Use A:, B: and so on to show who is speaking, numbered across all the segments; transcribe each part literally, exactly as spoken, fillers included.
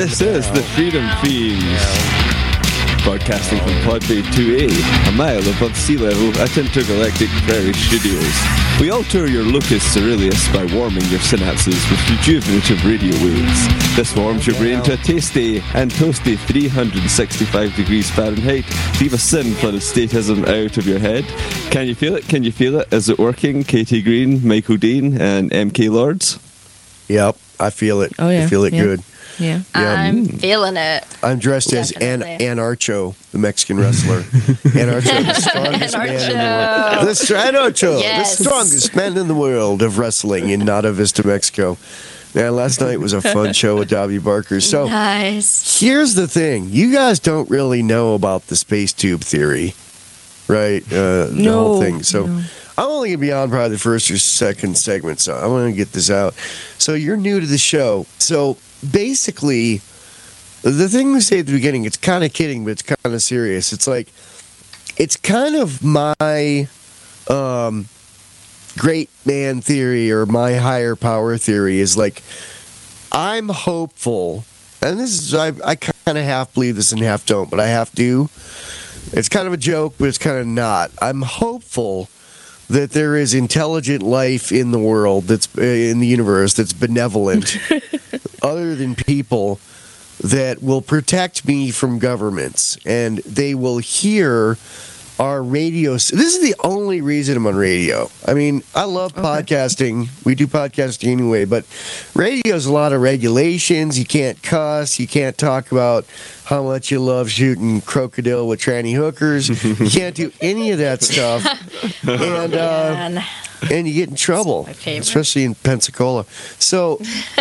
A: This is the Freedom Fiends. Broadcasting from Podbay two A, a mile above sea level at Intergalactic Prairie Studios. We alter your locus coeruleus by warming your synapses with rejuvenative radio waves. This warms your brain to a tasty and toasty three hundred sixty-five degrees Fahrenheit. Leave a sin-flooded statism out of your head. Can you feel it? Can you feel it? Is it working? Katie Green, Michael Dean, and M K Lords?
B: Yep, I feel it.
C: Oh, yeah.
B: I feel it
C: yeah.
B: good.
C: Yeah.
B: Yeah.
D: I'm feeling it.
B: I'm dressed as An-
D: Definitely.
B: Anarcho, the Mexican wrestler. Anarcho, the strongest man in the world. The Str- Anarcho,
D: Yes.
B: the strongest man in the world of wrestling in Nada Vista, Mexico. Man, last night was a fun show with Dobby Barker. So
D: Nice.
B: here's the thing. You guys don't really know about the space tube theory, right? Uh, the
C: No,
B: whole thing. So
C: no.
B: I'm only going to be on probably the first or second segment, so I want to get this out. So you're new to the show. So basically, the thing we say at the beginning, it's kind of kidding, but it's kind of serious. It's like, it's kind of my um, great man theory or my higher power theory is like, I'm hopeful, and this is, I, I kind of half believe this and half don't, but I half do. It's kind of a joke, but it's kind of not. I'm hopeful that there is intelligent life in the world, that's uh, in the universe, that's benevolent, other than people, that will protect me from governments, and they will hear our radio. This is the only reason I'm on radio. I mean, I love podcasting. We do podcasting anyway, but radio's a lot of regulations. You can't cuss. You can't talk about how much you love shooting crocodile with tranny hookers. You can't do any of that stuff. And uh,
D: Man.
B: and you get in trouble,
D: my favorite.
B: especially in Pensacola. So,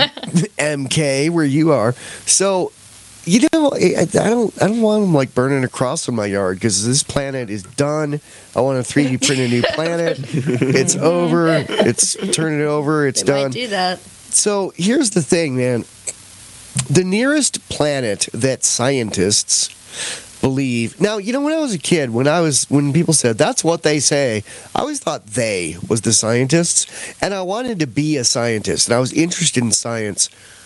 B: M K, where you are. So, you know, I, I don't, I don't want them like burning a cross in my yard because this planet is done. I want to three D print a new planet. It's over. It's turn it over. It's
D: They
B: done.
D: might do that.
B: So here's the thing, man. The nearest planet that scientists believe. Now, you know, when I was a kid, when I was when people said that's what they say, I always thought they was the scientists, and I wanted to be a scientist, and I was interested in science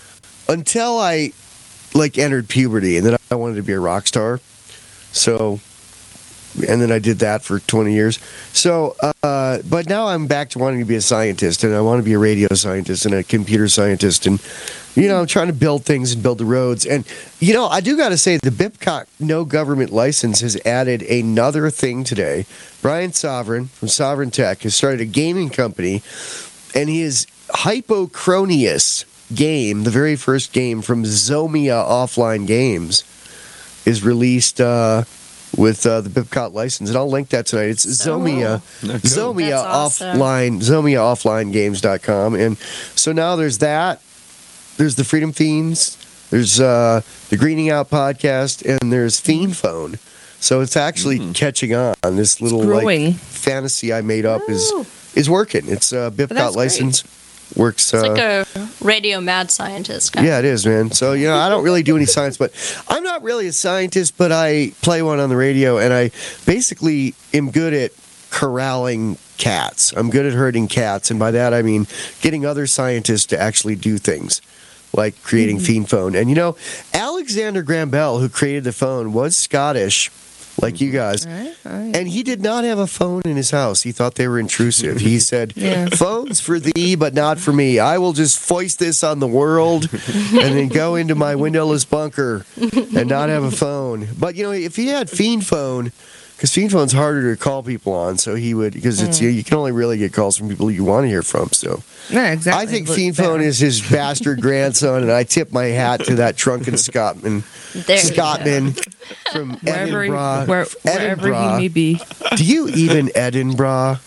B: until I like entered puberty, and then I wanted to be a rock star. So, and then I did that for twenty years. So, uh, but now I'm back to wanting to be a scientist, and I want to be a radio scientist and a computer scientist, and you know, I'm trying to build things and build the roads. And you know, I do got to say, the Bipcot no government license has added another thing today. Brian Sovereign from Sovereign Tech has started a gaming company, and his Hypochronius game, the very first game from Zomia Offline Games, is released uh, with uh, the Bipcot license, and I'll link that tonight. It's
D: So
B: Zomia,
A: cool.
B: Zomia
D: That's awesome.
B: Offline, Zomia Offline Games dot com, and so now there's that. There's the Freedom Fiends. There's uh, the Greening Out podcast, and there's Fiend Phone. So it's actually
A: Mm.
B: catching on. This little
C: growing.
B: like fantasy I made up is
D: Woo.
B: is working. It's a Bipcot
D: that's great.
B: license. Works.
D: It's
B: Uh,
D: like a radio mad scientist kind
B: yeah, it is, man. So, you know, I don't really do any science, but I'm not really a scientist, but I play one on the radio, and I basically am good at corralling cats. I'm good at herding cats, and by that I mean getting other scientists to actually do things, like creating Fiend Phone. And, you know, Alexander Graham Bell, who created the phone, was Scottish, like you guys.
C: All right, all right.
B: And he did not have a phone in his house. He thought they were intrusive. He said,
C: Yeah.
B: phones for thee, but not for me. I will just foist this on the world and then go into my windowless bunker and not have a phone. But, you know, if he had Fiend Phone, because Fiend Phone's harder to call people on, so he would, because it's you, you can only really get calls from people you want to hear from. So
C: Yeah, exactly.
B: I think
C: But
B: Fiend Phone
C: better.
B: is his bastard grandson, and I tip my hat to that drunken Scotsman.
D: of. There you go.
B: Scotsman from
C: wherever, he,
B: Edinburgh.
C: where, wherever
B: Edinburgh.
C: he may be.
B: Do you even Edinburgh?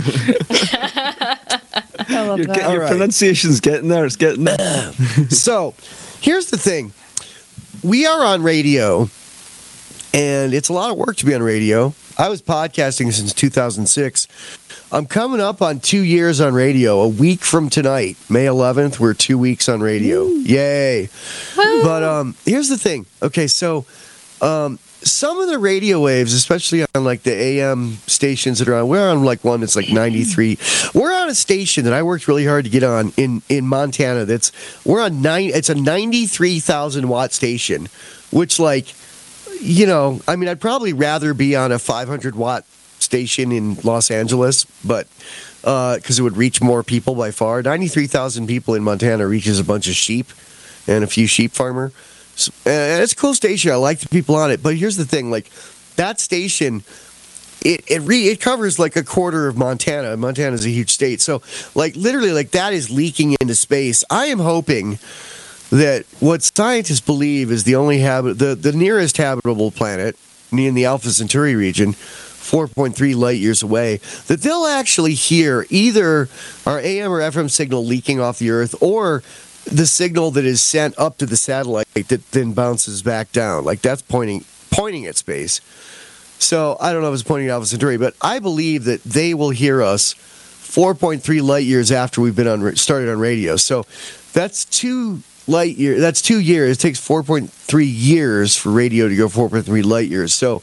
C: I love
A: Your,
C: that.
A: your
B: All right.
A: pronunciation's getting there. It's getting there.
B: So, here's the thing. We are on radio, and it's a lot of work to be on radio. I was podcasting since two thousand six. I'm coming up on two years on radio. A week from tonight, May eleventh, we're two weeks on radio. Yay. But um, here's the thing. Okay, so Um, some of the radio waves, especially on like the A M stations that are on, we're on like one that's like ninety-three. We're on a station that I worked really hard to get on in, in Montana. That's we're on nine. It's a ninety-three thousand watt station, which like, you know, I mean, I'd probably rather be on a five hundred watt station in Los Angeles, but because uh, it would reach more people by far. ninety-three thousand people in Montana reaches a bunch of sheep and a few sheep farmer. So, and it's a cool station. I like the people on it. But here's the thing, like that station, it it, re, it covers like a quarter of Montana. Montana's a huge state. So like literally like that is leaking into space. I am hoping that what scientists believe is the only habit, the, the nearest habitable planet in the Alpha Centauri region, four point three light years away, that they'll actually hear either our A M or F M signal leaking off the Earth or the signal that is sent up to the satellite that then bounces back down. Like that's pointing pointing at space. So I don't know if it's pointing at Alpha Centauri, but I believe that they will hear us four point three light years after we've been on started on radio. So that's two light years. That's two years. It takes four point three years for radio to go four point three light years. So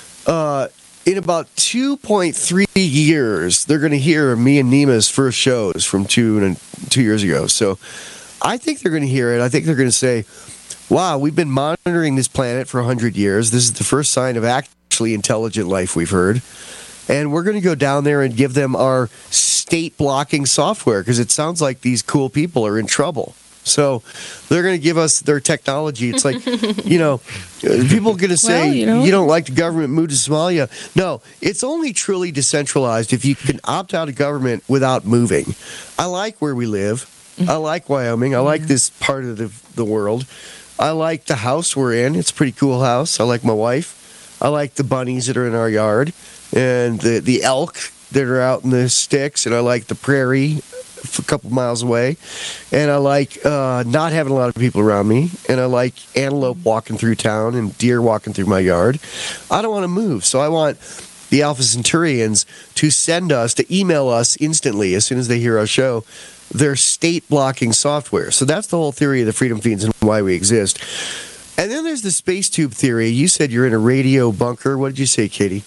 B: uh, in about two point three years, they're going to hear me and Nima's first shows from two and two years ago. So I think they're going to hear it. I think they're going to say, wow, we've been monitoring this planet for one hundred years. This is the first sign of actually intelligent life we've heard. And we're going to go down there and give them our state blocking software because it sounds like these cool people are in trouble. So they're going to give us their technology. It's like, you know, people are going to say, well, you know, you don't like the government, move to Somalia. No, it's only truly decentralized if you can opt out of government without moving. I like where we live. I like Wyoming. I like this part of the, the world. I like the house we're in. It's a pretty cool house. I like my wife. I like the bunnies that are in our yard and the, the elk that are out in the sticks. And I like the prairie a couple miles away. And I like uh, not having a lot of people around me. And I like antelope walking through town and deer walking through my yard. I don't want to move. So I want the Alpha Centaurians to send us, to email us instantly as soon as they hear our show, their state blocking software. So that's the whole theory of the Freedom Fiends and why we exist. And then there's the space tube theory. You said you're in a radio bunker. What did you say, Katie?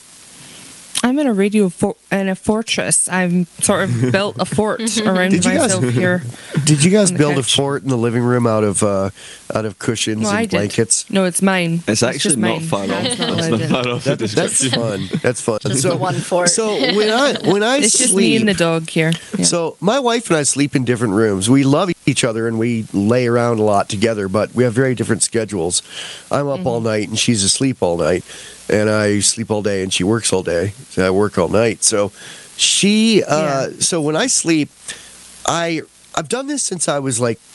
C: I'm in a radio for- in a fortress. I've sort of built a fort around
B: did
C: myself
B: guys,
C: here.
B: Did you guys build
C: couch.
B: a fort in the living room out of uh, out of cushions
C: no,
B: and
C: I
B: blankets?
C: Did. No, it's mine.
A: It's, it's actually not
C: mine.
A: far off.
C: That's not
A: That's
C: what
A: not
C: I
A: far off.
B: That,
A: the
B: that's fun. That's fun.
D: Just
B: so,
D: the one fort.
B: So when I when I
C: It's
B: sleep,
C: just me and the dog here. Yeah.
B: So my wife and I sleep in different rooms. We love each other and we lay around a lot together, but we have very different schedules. I'm up mm-hmm. all night and she's asleep all night, and I sleep all day and she works all day. So I work all night. So she, uh, yeah. so when I sleep, I I've done this since I was like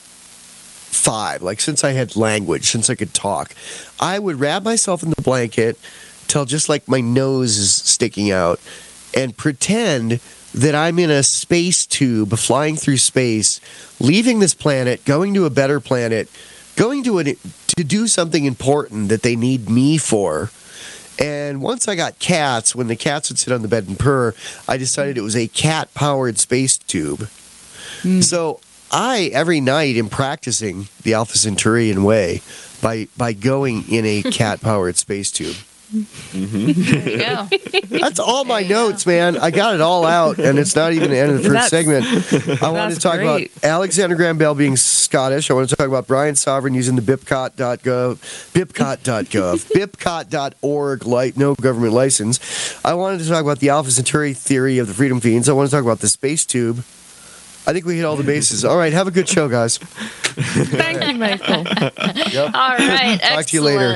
B: five, like since I had language, since I could talk. I would wrap myself in the blanket till just like my nose is sticking out, and pretend that I'm in a space tube flying through space, leaving this planet, going to a better planet, going to an, to do something important that they need me for. And once I got cats, when the cats would sit on the bed and purr, I decided it was a cat-powered space tube. Mm. So I, every night, am practicing the Alpha Centaurian way by, by going in a cat-powered space tube.
D: Mm-hmm. There you go.
B: That's all my notes, go. man. I got it all out, and it's not even the end of the first
C: that's,
B: segment. I want to talk great. about Alexander Graham Bell being Scottish. I want to talk about Brian Sovereign using the bipcot dot gov, bipcot dot gov, bipcot dot org, like no government license. I wanted to talk about the Alpha Centauri theory of the Freedom Fiends. I want to talk about the space tube. I think we hit all the bases. All right, have a good show, guys.
C: Thank you, Michael.
B: Yep.
D: All right,
B: Talk
D: excellent.
B: to you later.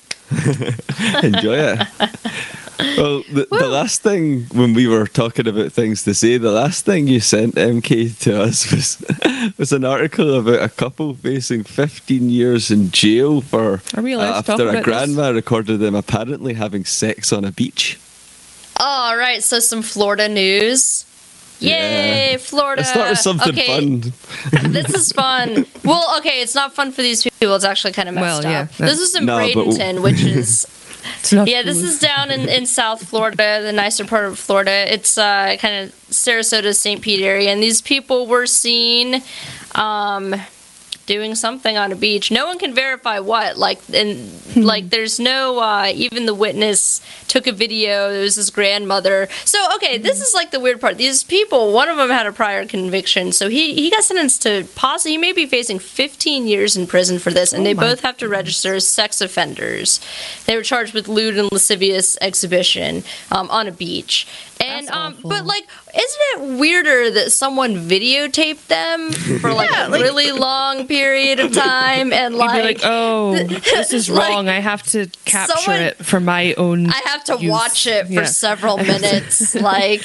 A: Enjoy it. Well, the, the last thing when we were talking about things to say, the last thing you sent M K to us was was an article about a couple facing fifteen years in jail for
C: Are we allowed
A: uh,
C: to talk
A: after a
C: about
A: grandma
C: this?
A: recorded them apparently having sex on a beach.
D: All right, so some Florida news. Yay,
A: Yeah.
D: Florida.
A: Let's start with something
D: okay.
A: fun.
D: This is fun. Well, okay, it's not fun for these people. It's actually kind of messed
C: Well, yeah,
D: up. This is in
A: No, but-
D: Bradenton, which is...
C: It's not
D: Yeah, this
C: cool.
D: is down in, in South Florida, the nicer part of Florida. It's uh, kind of Sarasota, Saint Pete area. And these people were seen um, doing something on a beach. No one can verify what. Like, and like, there's no. Uh, even the witness took a video. There was his grandmother. So, okay, this is like the weird part. These people, one of them had a prior conviction, so he he got sentenced to possibly he may be facing fifteen years in prison for this, and
C: Oh
D: they
C: my
D: both have to register as sex offenders. They were charged with lewd and lascivious exhibition um, on a beach. And
C: That's
D: um,
C: awful.
D: but like, isn't it weirder that someone videotaped them for like
C: Yeah,
D: a
C: like-
D: really long period of time and
C: You'd be
D: like,
C: like, oh, this is
D: like,
C: wrong. I have to capture
D: someone-
C: it for my own.
D: I have to
C: use.
D: watch it for
C: Yeah.
D: several minutes. Like,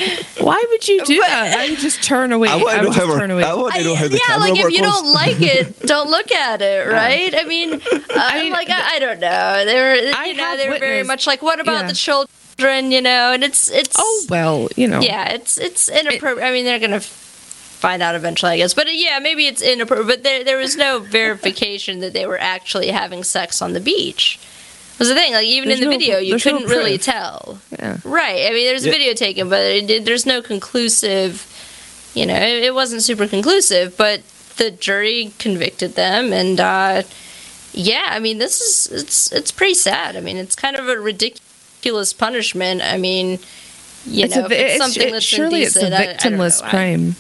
C: Why would you do
D: But-
C: that? I would just turn away.
A: I want to
C: I
A: know
C: would
A: how
C: just
A: we're-
C: turn away.
A: I want to know how the
D: yeah,
A: camera
D: like if
A: work
D: you
A: was.
D: don't like it, don't look at it, right? I mean, uh, I
C: mean,
D: like I, I don't know. They were,
C: I
D: you know,
C: have
D: they were very
C: witnessed-
D: much like, what about
C: yeah.
D: the children? You know, and it's it's
C: Oh well, you know.
D: yeah, it's it's inappropriate. I mean, they're gonna f- find out eventually, I guess. But uh, yeah, maybe it's inappropriate. But there there was no verification that they were actually having sex on the beach. Was the thing, like even
C: There's
D: in the
C: no-
D: video, you
C: there's no
D: couldn't really
C: proof.
D: tell.
C: Yeah.
D: Right. I mean, there's a
A: Yeah.
D: video taken, but it, it- there's no conclusive. You know, it, it wasn't super conclusive, but the jury convicted them, and uh, yeah, I mean, this is it's it's pretty sad. I mean, it's kind of a ridiculous punishment. I mean, you
C: It's
D: know,
C: a,
D: if it's
C: it's,
D: something
C: it-
D: that's
C: surely it's
D: indecent.
C: a
D: I- I don't
C: victimless
D: know. I-
C: crime.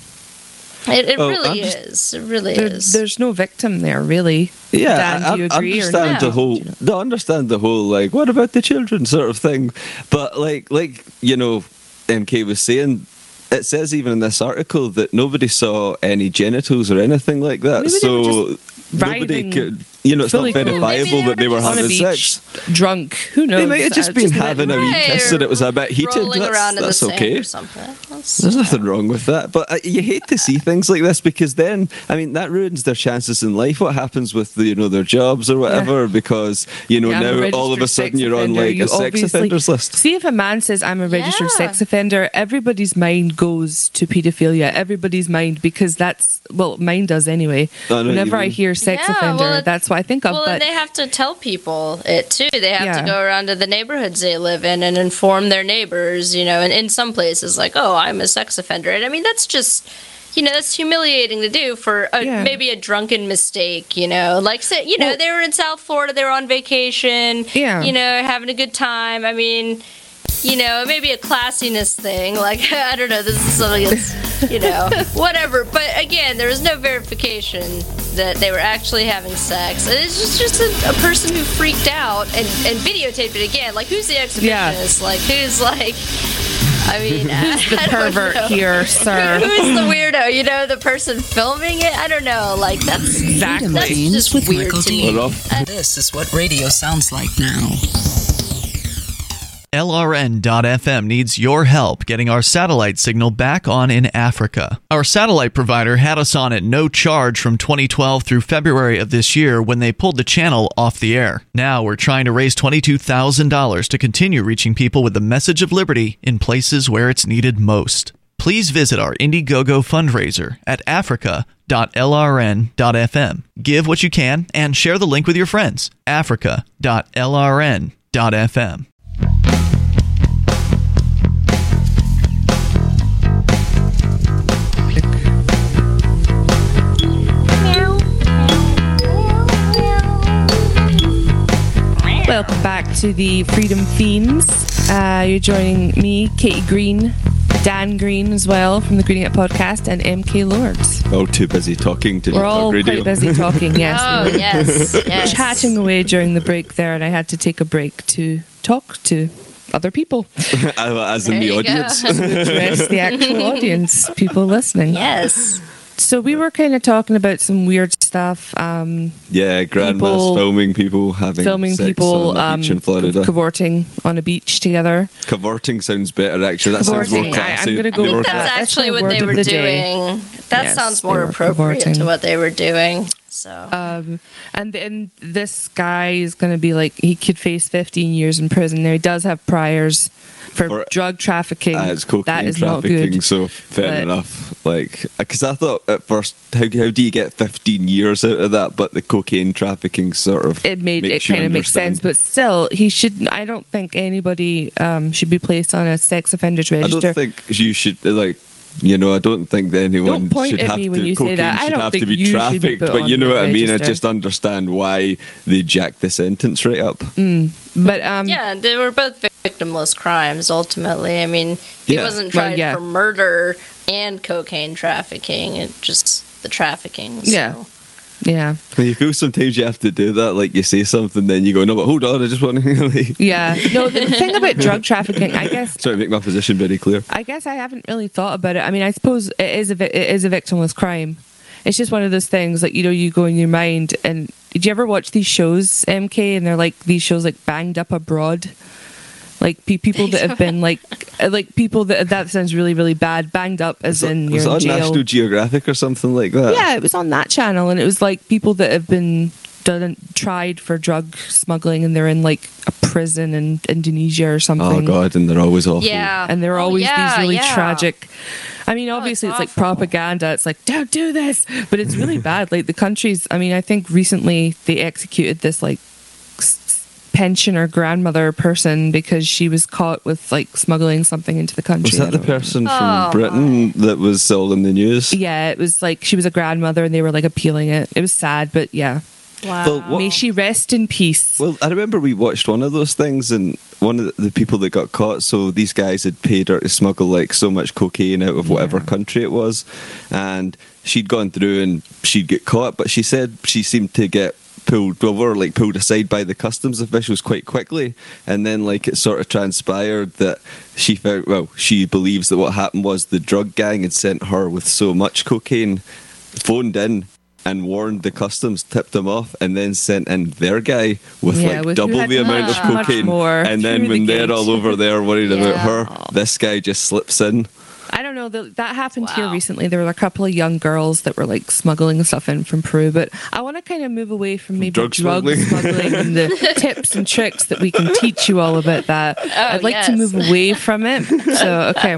D: It, it
A: Oh,
D: really
A: I'm just-
D: is. It really
C: There,
D: is.
C: there's no victim there, really.
A: Yeah,
C: Dan,
A: I,
C: do you
A: I
C: agree or
A: understand
C: not?
A: the whole. I understand the whole like, what about the children sort of thing, but like, like you know, M K was saying, it says even in this article that nobody saw any genitals or anything like that.
C: Maybe they
A: so
C: were just
A: nobody
C: riding
A: could, you know, it's not
C: fully clothed.
A: verifiable
D: Maybe they
A: that they
D: were
A: were
D: just
C: On a
A: having
C: beach,
A: sex.
C: drunk. Who knows?
A: They might have just
C: Uh,
A: been
C: that-
A: having a wee
D: Right,
A: kiss and it was a bit heated.
D: rolling
A: That's,
D: around in the
A: that's
D: sand
A: okay.
D: or something. That's-
A: There's nothing wrong with that, but uh, you hate to see things like this because then, I mean, that ruins their chances in life. What happens with the, you know, their jobs or whatever? Because you know
C: Yeah, I'm a
A: now all of a
C: registered
A: sudden
C: sex
A: you're on
C: offender.
A: like
C: You
A: a sex
C: obviously-
A: offenders list.
C: See, if a man says I'm a registered
D: Yeah.
C: sex offender, everybody's mind goes to paedophilia. Everybody's mind, because that's well, mine does anyway.
A: I know what you
C: Whenever I
A: mean.
C: hear sex
D: Yeah,
C: offender,
D: well, it-
C: that's what I think of.
D: Well,
C: but
D: and they have to tell people it too. They have
C: Yeah.
D: to go around to the neighborhoods they live in and inform their neighbors, you know, and in some places, like, oh, I'm a sex offender. And I mean, that's just, you know, that's humiliating to do for a,
C: Yeah.
D: maybe a drunken mistake, you know. Like, say, you know,
C: Well-
D: they were in South Florida, they were on vacation,
C: Yeah.
D: you know, having a good time. I mean, you know, it may be a classiness thing. Like, I don't know, this is something that's, you know, whatever. But again, there was no verification that they were actually having sex. And it's just, just a, a person who freaked out and, and videotaped it again. Like, who's the exhibitionist? Like, who's like, I mean,
C: who's the
D: I don't
C: pervert
D: know.
C: here, sir?
D: Who's the weirdo? You know, the person filming it? I don't know. Like, that's
C: Exactly.
D: that's
E: Freedom
D: just
E: Feens with
D: weird
E: Michael
D: to
E: D.
D: me.
A: Well, off.
E: This is what radio sounds like now.
F: L R N dot F M needs your help getting our satellite signal back on in Africa. Our satellite provider had us on at no charge from twenty twelve through February of this year when they pulled the channel off the air. Now we're trying to raise twenty-two thousand dollars to continue reaching people with the message of liberty in places where it's needed most. Please visit our Indiegogo fundraiser at africa dot L R N dot F M. Give what you can and share the link with your friends. africa dot L R N dot F M.
C: Welcome back to the Freedom Fiends. Uh, you're joining me, Katie Green, Dan Green as well from the Greening It podcast, and M K Lords.
A: All too busy talking to
C: We're
A: talk
C: all
A: radio.
C: quite busy talking, yes.
D: Oh,
C: we were
D: yes, yes.
C: chatting away during the break there, and I had to take a break to talk to other people,
A: As in
D: There
A: the
D: you go.
A: audience.
C: address the actual audience, people listening.
D: Yes.
C: So we were kind of talking about some weird stuff. Um,
A: Yeah, grandmas
C: People-
A: filming people having
C: filming
A: sex
C: people
A: on a
C: um,
A: beach in Florida.
C: cavorting on a beach together.
A: Cavorting sounds better, actually. That sounds more
C: Cavorting. I- I'm
A: classy.
C: gonna go
A: More
C: with
A: classy.
C: that.
D: That's
C: That's
D: actually
C: the
D: what
C: word
D: they
C: of
D: were
C: the day.
D: doing. That
C: Yes,
D: sounds
C: they
D: more
C: were
D: appropriate
C: cavorting.
D: to what they were doing. So
C: Um, and then this guy is going to be like, he could face fifteen years in prison. Now, he does have priors for
A: For-
C: drug trafficking.
A: Ah, it's cocaine
C: that is not
A: trafficking,
C: good.
A: so fair
C: But-
A: enough. Like, because I thought at first, how, how do you get fifteen years out of that? But the cocaine trafficking sort of
C: It made it
A: makes you
C: kind of makes sense,
A: understand.
C: but still, he should. I don't think anybody um, should be placed on a sex offenders
A: I
C: register.
A: don't think you should like. You know, I don't think that anyone
C: Don't point
A: should
C: at
A: have
C: me
A: to.
C: when you say
A: cocaine
C: that. I
A: should
C: don't
A: have
C: think
A: to be
C: you should be
A: trafficked,
C: put
A: but
C: on
A: you know
C: the
A: what I mean. I
C: register.
A: just understand why they jacked the sentence right up.
C: But um,
D: Yeah, they were both victimless crimes, ultimately. I mean, he
A: Yeah.
D: wasn't
C: Well,
D: tried
C: yeah.
D: for murder and cocaine trafficking, it just the trafficking. So.
C: Yeah. yeah,
A: When you feel sometimes you have to do that, like you say something, then you go, no, but hold on, I just want to like,
C: yeah. No, the thing about drug trafficking, I guess,
A: try to make my position very clear.
C: I guess I haven't really thought about it. I mean, I suppose it is a vi- it is a victimless crime. It's just one of those things, like, you know, you go in your mind. And did you ever watch these shows, M K? And they're like these shows like Banged Up Abroad, like pe- people that have been like uh, like people that that sounds really really bad. Banged up as in
A: Was
C: you're
A: it
C: in
A: on
C: jail.
A: National Geographic or something like that?
C: Yeah, it was on that channel, and it was like people that have been done tried for drug smuggling, and they're in like a prison in Indonesia or something.
A: Oh god, and they're always awful.
D: Yeah.
C: And they're
D: Oh,
C: always
D: yeah,
C: these really
D: yeah.
C: tragic. I mean, obviously
D: it's
C: it's, like
D: awful.
C: propaganda. It's like, don't do this, but it's really bad. Like the countries. I mean, I think recently they executed this like s- pensioner grandmother person because she was caught with like smuggling something into the country.
A: Was that
C: I
A: the
C: don't know.
A: person
D: Oh,
A: from Britain that was all in the news?
C: Yeah, it was like she was a grandmother, and they were like appealing it. It was sad, but yeah.
D: Wow.
A: Well, what-
C: May she rest in peace.
A: Well, I remember we watched one of those things, and one of the, the people that got caught, so these guys had paid her to smuggle like so much cocaine out of whatever country it was, and she'd gone through and she'd get caught, but she said she seemed to get pulled over, like pulled aside by the customs officials quite quickly, and then like it sort of transpired that she found, well, she believes that what happened was the drug gang had sent her with so much cocaine, phoned in and warned the customs, tipped them off, and then sent in their guy with
C: Yeah,
A: like
C: with who
A: double
C: had
A: the amount of
C: much, much
A: cocaine.
C: more
A: And then
C: through
A: when
C: the
A: they're
C: gate.
A: all over there worried about
D: Yeah.
A: her, this guy just slips in.
C: I don't know. That that happened here
D: Wow.
C: recently. There were a couple of young girls that were like smuggling stuff in from Peru. But I want to kind of move away from maybe
A: drug
C: drug,
A: smuggling?
C: smuggling and the tips and tricks that we can teach you all about that. I'd like to
D: yes.
C: move away from it. So okay.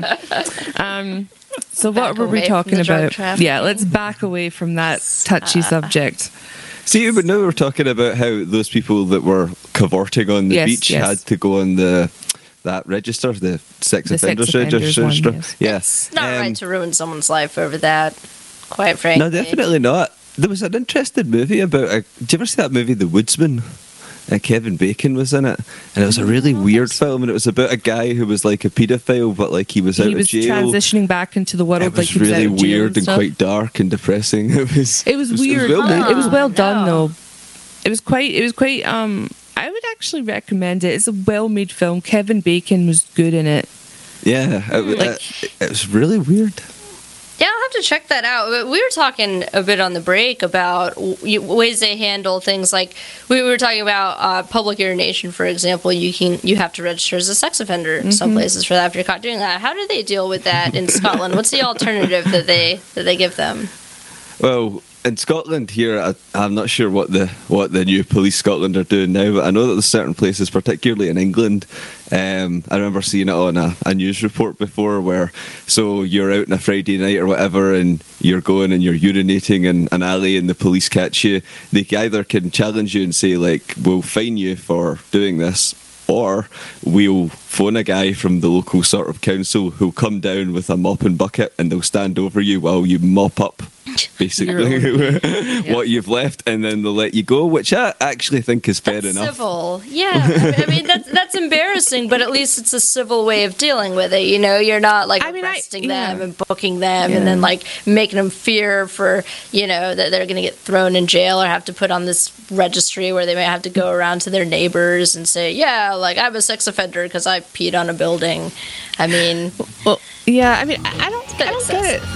C: Um, so what
D: Back
C: were we
D: away from
C: talking
D: the drug
C: about?
D: trafficking.
C: Yeah, let's back away from that touchy subject.
A: See, but now we're talking about how those people that were cavorting on the
C: Yes,
A: beach
C: yes.
A: had to go on the that register, the sex
C: The sex
A: offenders
C: offenders
A: register.
C: one, yes.
A: Yeah.
D: It's not
A: Um,
D: right to ruin someone's life over that, quite frankly.
A: No, definitely not. There was an interesting movie about. A, did you ever see that movie, The Woodsman? Uh, Kevin Bacon was in it, and it was a really weird film. And it was about a guy who was like a paedophile, but like he was out
C: He was
A: of jail.
C: transitioning back into the world.
A: It was
C: like he was
A: really
C: out of jail
A: weird and
C: stuff.
A: quite dark and depressing. It was.
C: It was weird.
A: well made.
C: It was well done
D: no.
C: though. It was quite. It was quite. Um, I would actually recommend it. It's a well-made film. Kevin Bacon was good in it.
A: Yeah, it, was-
C: Like-
A: it, it was really weird.
D: Yeah, I'll have to check that out. But we were talking a bit on the break about w- ways they handle things like we were talking about uh, public urination, for example. You can you have to register as a sex offender in some places for that if you're caught doing that. How do they deal with that in Scotland? What's the alternative that they that they give them?
A: Well, in Scotland here, I, I'm not sure what the what the new police Scotland are doing now, but I know that there's certain places, particularly in England. Um, I remember seeing it on a, a news report before, where so you're out on a Friday night or whatever, and you're going and you're urinating in an alley, and the police catch you. They either can challenge you and say like, "We'll fine you for doing this," or we'll phone a guy from the local sort of council who'll come down with a mop and bucket, and they'll stand over you while you mop up basically what you've left, and then they'll let you go, which I actually think is fair
D: That's
A: enough.
D: civil. Yeah. I mean, I mean that's that's embarrassing, but at least it's a civil way of dealing with it. You know, you're not like
C: I mean, I-
D: arresting
C: yeah.
D: them and booking them
C: Yeah.
D: and then like making them fear for, you know, that they're going to get thrown in jail or have to put on this registry where they may have to go around to their neighbors and say, yeah, like I'm a sex offender because I peed on a building. I mean,
C: Well, yeah. I mean, I I don't. I don't get it.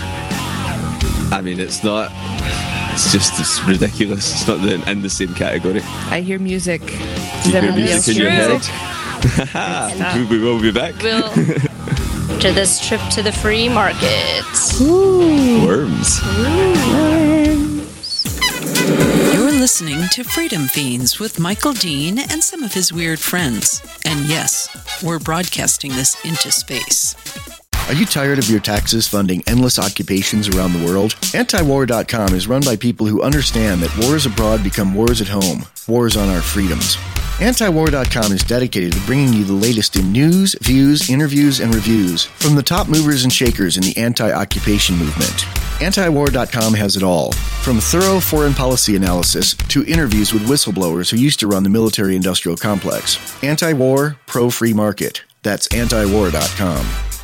A: I mean, it's not. It's just it's ridiculous. It's not the, in the same category.
C: I hear music. Does
A: You hear
C: everybody else
A: music in your
C: hear
A: head.
C: music?
A: Ha! we we will be back.
D: we'll to this trip to the free market.
A: Worms.
E: You're listening to Freedom Fiends with Michael Dean and some of his weird friends. And yes, we're broadcasting this into space.
G: Are you tired of your taxes funding endless occupations around the world? anti war dot com is run by people who understand that wars abroad become wars at home, wars on our freedoms. anti war dot com is dedicated to bringing you the latest in news, views, interviews, and reviews from the top movers and shakers in the anti-occupation movement. anti war dot com has it all, from thorough foreign policy analysis to interviews with whistleblowers who used to run the military-industrial complex. Anti-war, pro-free market. That's anti war dot com.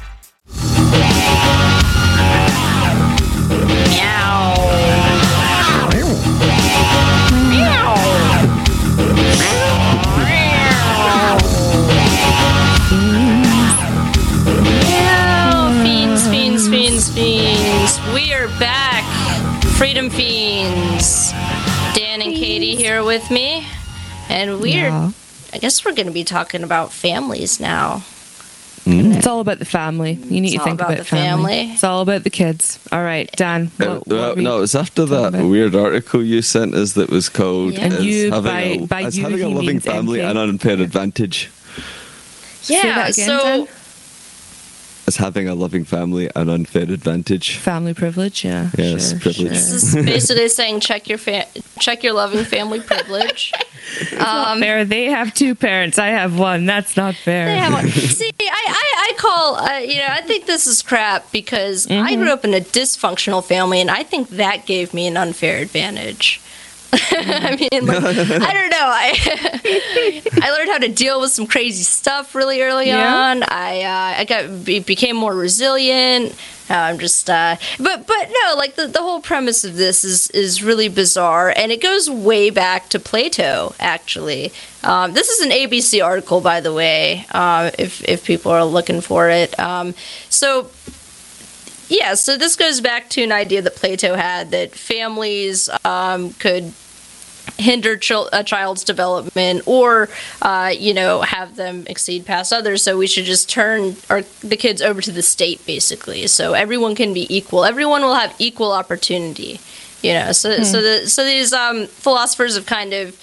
D: Fiends, fiends, fiends, fiends. We are back. Freedom Fiends. Dan and Katie here with me. And we're,
C: Yeah.
D: I guess we're going to be talking about families now.
C: It's all about the family. You need
D: It's
C: to
D: all
C: think
D: about
C: about,
D: the
C: family.
D: family.
C: It's all about the kids. All right, Dan.
A: Uh,
C: What,
A: well,
C: what we-
A: no, it was after that
C: about?
A: weird article you sent us that was called
D: Yeah.
C: And
A: as
C: you,
A: having,
C: by-
A: a,
C: by
A: as
C: you,
A: having a
C: he
A: loving
C: means
A: family
C: M K.
A: and unfair advantage.
C: Say
D: Yeah,
C: that again,
D: so
C: Dan?
A: As having a loving family and unfair advantage.
C: Family privilege, yeah.
A: Yes,
C: sure,
A: privilege.
C: sure.
D: this is basically saying check your fa- check your loving family privilege.
C: Not fair. They have two parents. I have one. That's not fair.
D: They have one. See, I, I, I call, uh, you know, I think this is crap because I grew up in a dysfunctional family, and I think that gave me an unfair advantage. I mean, like, I don't know. I I learned how to deal with some crazy stuff really early
C: Yeah.
D: on. I uh, I got be, became more resilient. Uh, I'm just, uh, but but no, like the, the whole premise of this is is really bizarre, and it goes way back to Plato. Actually, um, this is an A B C article, by the way. Uh, if if people are looking for it, um, so. Yeah, so this goes back to an idea that Plato had that families um, could hinder chil- a child's development or, uh, you know, have them exceed past others. So we should just turn our, the kids over to the state, basically. So everyone can be equal. Everyone will have equal opportunity, you know. So so the, so these um, philosophers have kind of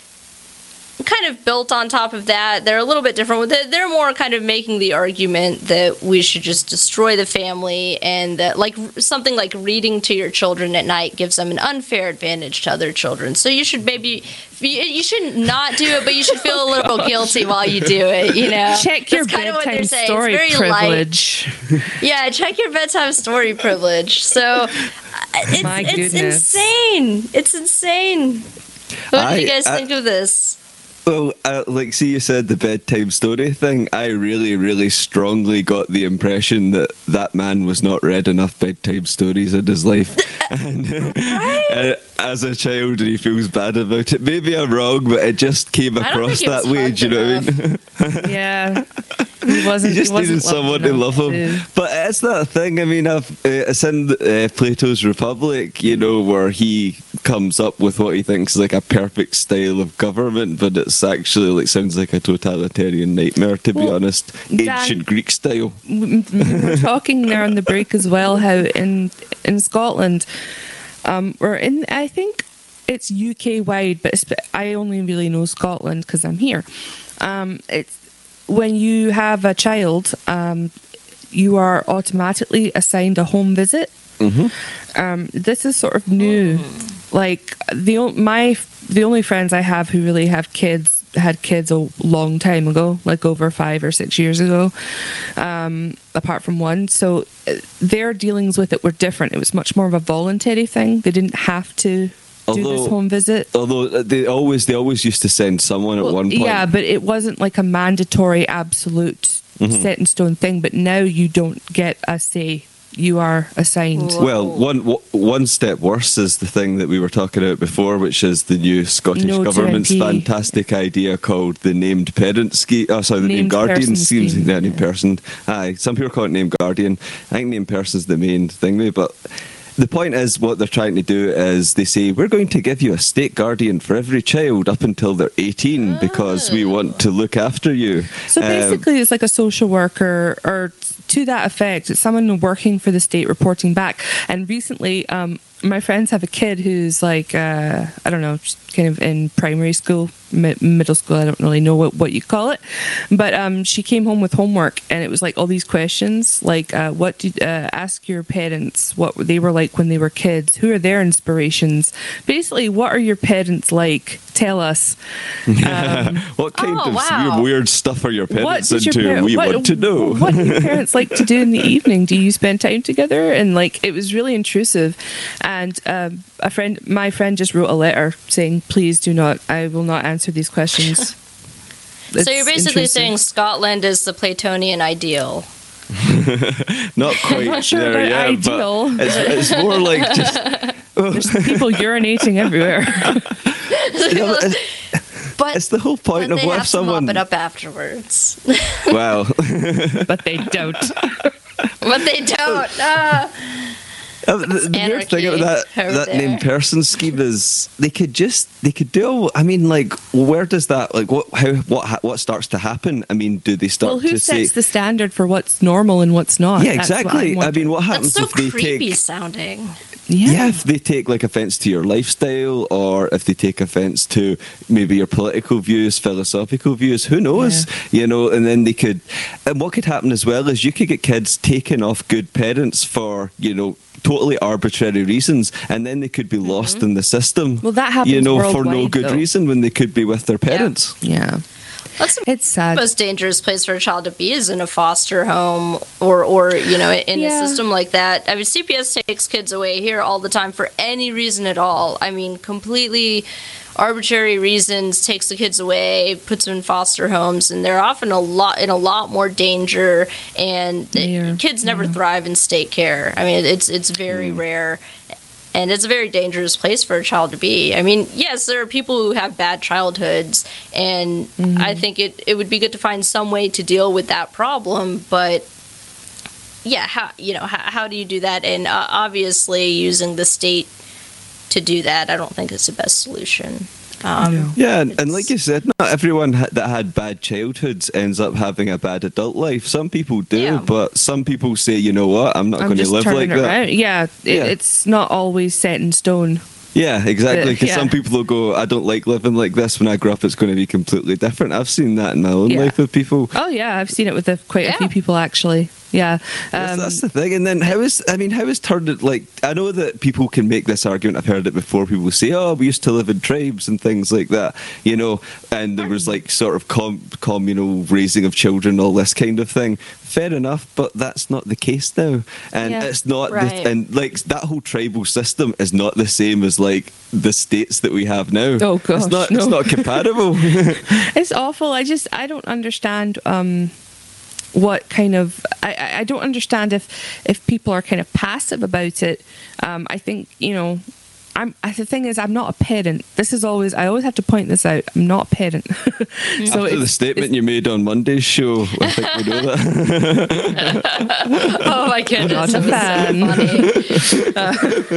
D: kind of built on top of that. They're a little bit different. They're they're more kind of making the argument that we should just destroy the family, and that like something like reading to your children at night gives them an unfair advantage to other children. So you should maybe you, you shouldn't not do it, but you should feel a little guilty while you do it. You know,
C: Check your
D: That's kind of what they're
C: bedtime
D: saying.
C: story
D: It's very light.
C: privilege.
D: Yeah, check your bedtime story privilege. So uh, it's,
C: My
D: it's
C: goodness.
D: insane. It's insane. What do you
A: I-
D: guys
A: I-
D: think of this?
A: Well, uh, like, see, you said the bedtime story thing. I really, really strongly got the impression that that man was not read enough bedtime stories in his life. and, uh, as a child, and he feels bad about it. Maybe I'm wrong, but it just came
D: I don't
A: across
D: think it
A: that
D: was
A: way.
D: fun
A: Do you know what I mean?
C: Yeah. He wasn't.
A: He just
C: he wasn't
A: needed someone
C: loved
A: to
C: enough
A: love him.
C: to-
A: But it's that thing. I mean, I've, uh, it's in uh, Plato's Republic, you know, where he comes up with what he thinks is like a perfect style of government, but it's actually like sounds like a totalitarian nightmare, to be
C: Well,
A: honest.
C: Dan-
A: Ancient Greek style.
C: we were talking there on the break as well how in in Scotland um or in I think it's U K wide, but it's, I only really know Scotland because I'm here. Um it's when you have a child, um you are automatically assigned a home visit. Um this is sort of new. Like the o- my the only friends I have who really have kids had kids a long time ago, like over five or six years ago, um, apart from one. So uh, their dealings with it were different. It was much more of a voluntary thing. They didn't have to do
A: Although-
C: this home visit.
A: Although uh, they always they always used to send someone at
C: Well,
A: one point.
C: yeah, but it wasn't like a mandatory, absolute,
A: Mm-hmm.
C: set in stone thing. But now you don't get a say. You are assigned.
A: Well, one w- one step worse is the thing that we were talking about before, which is the new Scottish
C: No to
A: government's
C: M P.
A: fantastic idea called the named parent scheme. Oh, sorry, the named,
C: Named
A: guardian
C: person
A: scheme.
C: scheme,
A: Yeah, named
C: yeah.
A: person. Aye, some people call it named guardian. I think named person's the main thing, maybe, but. The point is, what they're trying to do is they say, we're going to give you a state guardian for every child up until they're eighteen because we want to look after you.
C: So
A: Um,
C: basically, it's like a social worker, or to that effect. It's someone working for the state reporting back. And recently, um, my friends have a kid who's like, uh, I don't know, just kind of in primary school, mi- middle school. I don't really know what, what you call it. But um, she came home with homework, and it was like all these questions, like uh, what did uh, ask your parents what they were like when they were kids. Who are their inspirations? Basically, what are your parents like? Tell us. Um,
A: what kind
D: Oh,
A: of
D: wow.
A: weird, weird stuff are your
C: what
A: parents
C: did your
A: into?
C: par-
A: we
C: what,
A: want to know.
C: What do your parents like to do in the evening? Do you spend time together? And like, it was really intrusive. And um, a friend, my friend, just wrote a letter saying, "Please do not. I will not answer these questions."
D: So you're
C: It's
D: basically
C: intrusive.
D: saying Scotland is the Platonian ideal.
A: Not quite
C: not sure
A: there
C: about
A: yet,
C: ideal.
A: but it's, it's more like just.
C: There's people urinating everywhere.
A: You know, it's,
D: But
A: it's the whole point
D: but
A: of
D: they
A: what
D: have
A: if someone.
D: to mop it up afterwards.
A: Wow.
C: But they don't.
D: But they don't. Ah.
A: Uh, the the weird thing about
D: Anarchy
A: that,
D: over
A: that
D: there.
A: named person scheme is they could just they could do all, I mean, like, where does that, like, what how what ha- what starts to happen? I mean, do they start
C: Well, who
A: to say
C: sets the standard for what's normal and what's not?
A: yeah,
C: That's what
A: exactly.
C: I'm
A: I mean, what
D: That's
A: happens
D: so
A: if they
D: creepy
A: take
D: sounding.
C: yeah.
A: yeah, if they take like offense to your lifestyle, or if they take offense to maybe your political views, philosophical views, who knows? You know, and then they could, and what could happen as well is you could get kids taken off good parents for, you know, totally arbitrary reasons, and then they could be lost in the system.
C: Well, that happens
A: you know, for no
C: worldwide,
A: good
C: though.
A: reason when they could be with their parents.
C: Yeah.
D: That's the
C: It's sad.
D: most dangerous place for a child to be is in a foster home or, or you know, in
C: Yeah.
D: a system like that. I mean, C P S takes kids away here all the time for any reason at all. I mean, completely arbitrary reasons, takes the kids away, puts them in foster homes, and they're often a lot in a lot more danger. And
C: Yeah.
D: kids never thrive in state care. I mean, it's it's very rare. And it's a very dangerous place for a child to be. I mean, yes, there are people who have bad childhoods, and I think it, it would be good to find some way to deal with that problem. But yeah, how you know how, how do you do that? And uh, obviously, using the state to do that, I don't think is the best solution. Um,
A: Yeah, and, and like you said, not everyone ha- that had bad childhoods ends up having a bad adult life. Some people do,
D: Yeah.
A: but some people say, you know what, I'm not
C: I'm
A: going to
C: just
A: live
C: turning
A: like that.
C: around. Yeah, it,
A: Yeah.
C: it's not always set in stone.
A: Yeah, exactly. Because
C: Yeah.
A: some people will go, I don't like living like this. When I grow up, it's going to be completely different. I've seen that in my own
C: Yeah.
A: life with people.
C: Oh yeah, I've seen it with a, quite a
D: Yeah.
C: few people actually. Yeah.
A: That's,
C: Um,
A: that's the thing. And then how is, I mean, how is turned it, like, I know that people can make this argument. I've heard it before. People say, oh, we used to live in tribes and things like that, you know, and there was like sort of com- communal raising of children, all this kind of thing. Fair enough, but that's not the case now. And
C: Yeah.
A: it's not,
D: Right.
A: the, and like that whole tribal system is not the same as like the states that we have now.
C: Oh, gosh,
A: It's not,
C: no.
A: it's not compatible.
C: It's awful. I just I don't understand um, what kind of I, I- I don't understand if if people are kind of passive about it. Um, I think you know. I'm, I, the thing is, I'm not a parent. This is always, I always have to point this out. I'm not a parent. so
A: After the
C: it's,
A: statement you made on Monday's show, I think we know that.
D: oh my goodness,
C: Not a
D: that was so
C: fan.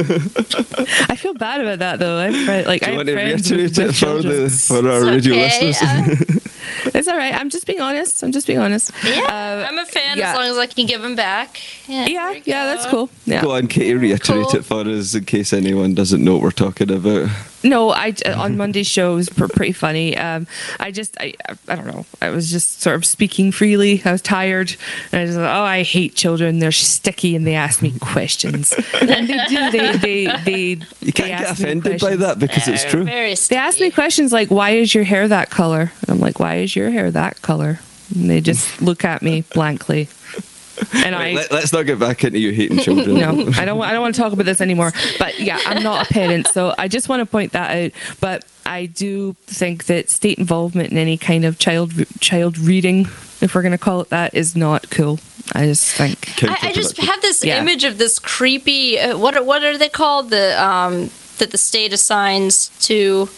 D: funny.
C: I feel bad about that though. I've friend, like
A: Do
C: I
A: you
C: have
A: want to
C: friends
A: reiterate
C: with,
A: it
C: with
A: for,
C: children.
A: the, for our
D: It's
A: radio
D: okay,
A: listeners?
D: uh,
C: It's all right. I'm just being honest. I'm just being honest.
D: Yeah,
C: Uh,
D: I'm a fan
C: yeah.
D: as long as I can give them back. Yeah,
C: Yeah,
D: there you
C: yeah,
D: go.
C: that's cool. Yeah.
A: Go on, Katie, reiterate
D: Cool.
A: it for us in case anyone doesn't know what we're talking about.
C: No, I on Monday's show it was pr- pretty funny. Um, I just I I don't know. I was just sort of speaking freely. I was tired, and I just thought, oh, I hate children. They're sticky, and they ask me questions. And they do. They they they.
A: You can't
C: they
A: get
C: ask me
A: offended by
C: questions.
A: that because it's true.
D: Very
C: They ask me questions like, "Why is your hair that color?" And I'm like, "Why is your hair that color?" And they just look at me blankly. And I
A: Let, let's not get back into you hating children.
C: no, I don't. wa- I don't want to talk about this anymore. But yeah, I'm not a parent, so I just want to point that out. But I do think that state involvement in any kind of child child reading, if we're going to call it that, is not cool. I just think.
D: I, I just have this
C: Yeah.
D: image of this creepy. Uh, what are, what are they called? The um that the state assigns to.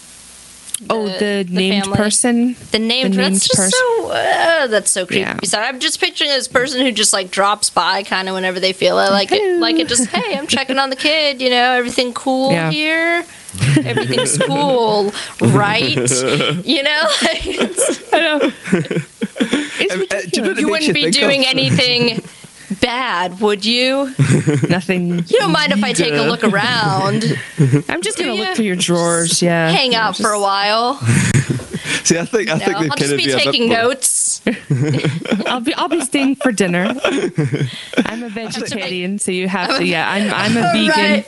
C: Oh, the,
D: the
C: named
D: family.
C: person.
D: The named,
C: The named
D: that's just
C: person.
D: so uh, that's so creepy.
C: Yeah.
D: So I'm just picturing this person who just like drops by kind of whenever they feel it, like it,
C: Hello.
D: like it just hey, I'm checking on the kid, you know, everything cool
C: Yeah.
D: here, everything's cool, right? You know, like, it's,
C: I know. It's
A: Uh, uh, do you know
C: ridiculous.
A: what it
D: you
A: makes
D: wouldn't be
A: think
D: doing
A: of?
D: anything bad, would you?
C: Nothing.
D: You don't mind if I take a look around?
C: I'm just going to
D: Do
C: look
D: ya?
C: through your drawers. Yeah.
D: Hang out for a while.
A: See, I think I
D: No,
A: think they
D: I'll
A: kind
D: just
A: of
D: be
A: be a bit
D: taking
A: more-
D: notes.
C: I'll be I'll be staying for dinner. I'm a vegetarian, so you have to. Yeah, I'm I'm a vegan.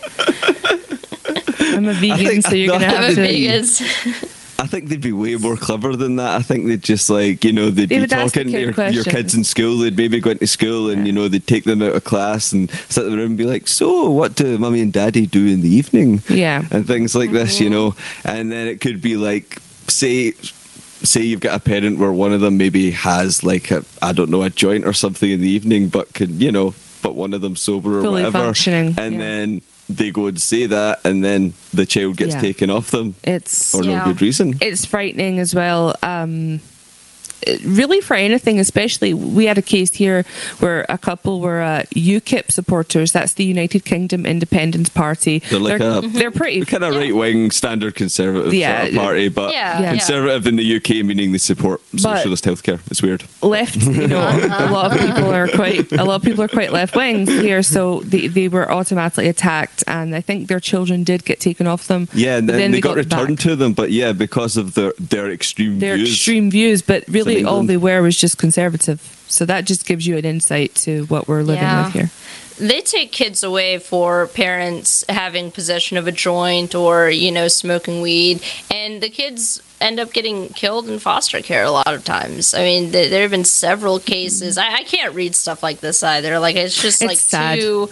D: Right.
C: I'm a vegan,
A: think-
C: so you're
A: I
C: gonna
A: think
C: have
D: I'm a
C: to.
D: vegans.
A: I think they'd be way more clever than that. I think they'd just like, you know, they'd
C: They
A: be
C: would ask the
A: talking to
C: kid
A: your, your
C: questions.
A: kids in school. They'd maybe go into school and, you know, they'd take them out of class and sit in the room and be like, so what do mummy and daddy do in the evening?
C: Yeah.
A: And things like this, you know. And then it could be like, say, say you've got a parent where one of them maybe has like a, I don't know, a joint or something in the evening, but could, you know, but one of them sober or
C: Fully
A: whatever.
C: functioning,
A: And
C: yeah.
A: then they go and say that and then the child gets
C: Yeah.
A: taken off them
C: It's
A: for
D: Yeah.
A: no good reason.
C: it's frightening as well. Um, it- really, for anything, especially we had a case here where a couple were uh, UKIP supporters. That's the United Kingdom Independence Party.
A: They're like
C: they're,
A: a-
C: they're pretty.
A: kind of right wing standard conservative
C: Yeah.
A: sort of party, but
D: Yeah,
C: Yeah.
A: conservative in the U K meaning they support socialist healthcare. It's weird.
C: left, you know, a lot of people are quite a lot of people are quite left wing here, so they, they were automatically attacked, and I think their children did get taken off them.
A: Yeah, and
C: but
A: then they, got,
C: them
A: returned
C: back.
A: to them, but yeah, because of their their extreme
C: Their
A: views.
C: extreme views, but really
A: in
C: all
A: England.
C: they were was just conservative. So that just gives you an insight to what we're living
D: Yeah.
C: with here.
D: They take kids away for parents having possession of a joint or, you know, smoking weed, and the kids end up getting killed in foster care a lot of times. I mean, th- there have been several cases. I, I can't read stuff like this either. Like, it's just
C: It's
D: like
C: sad.
D: too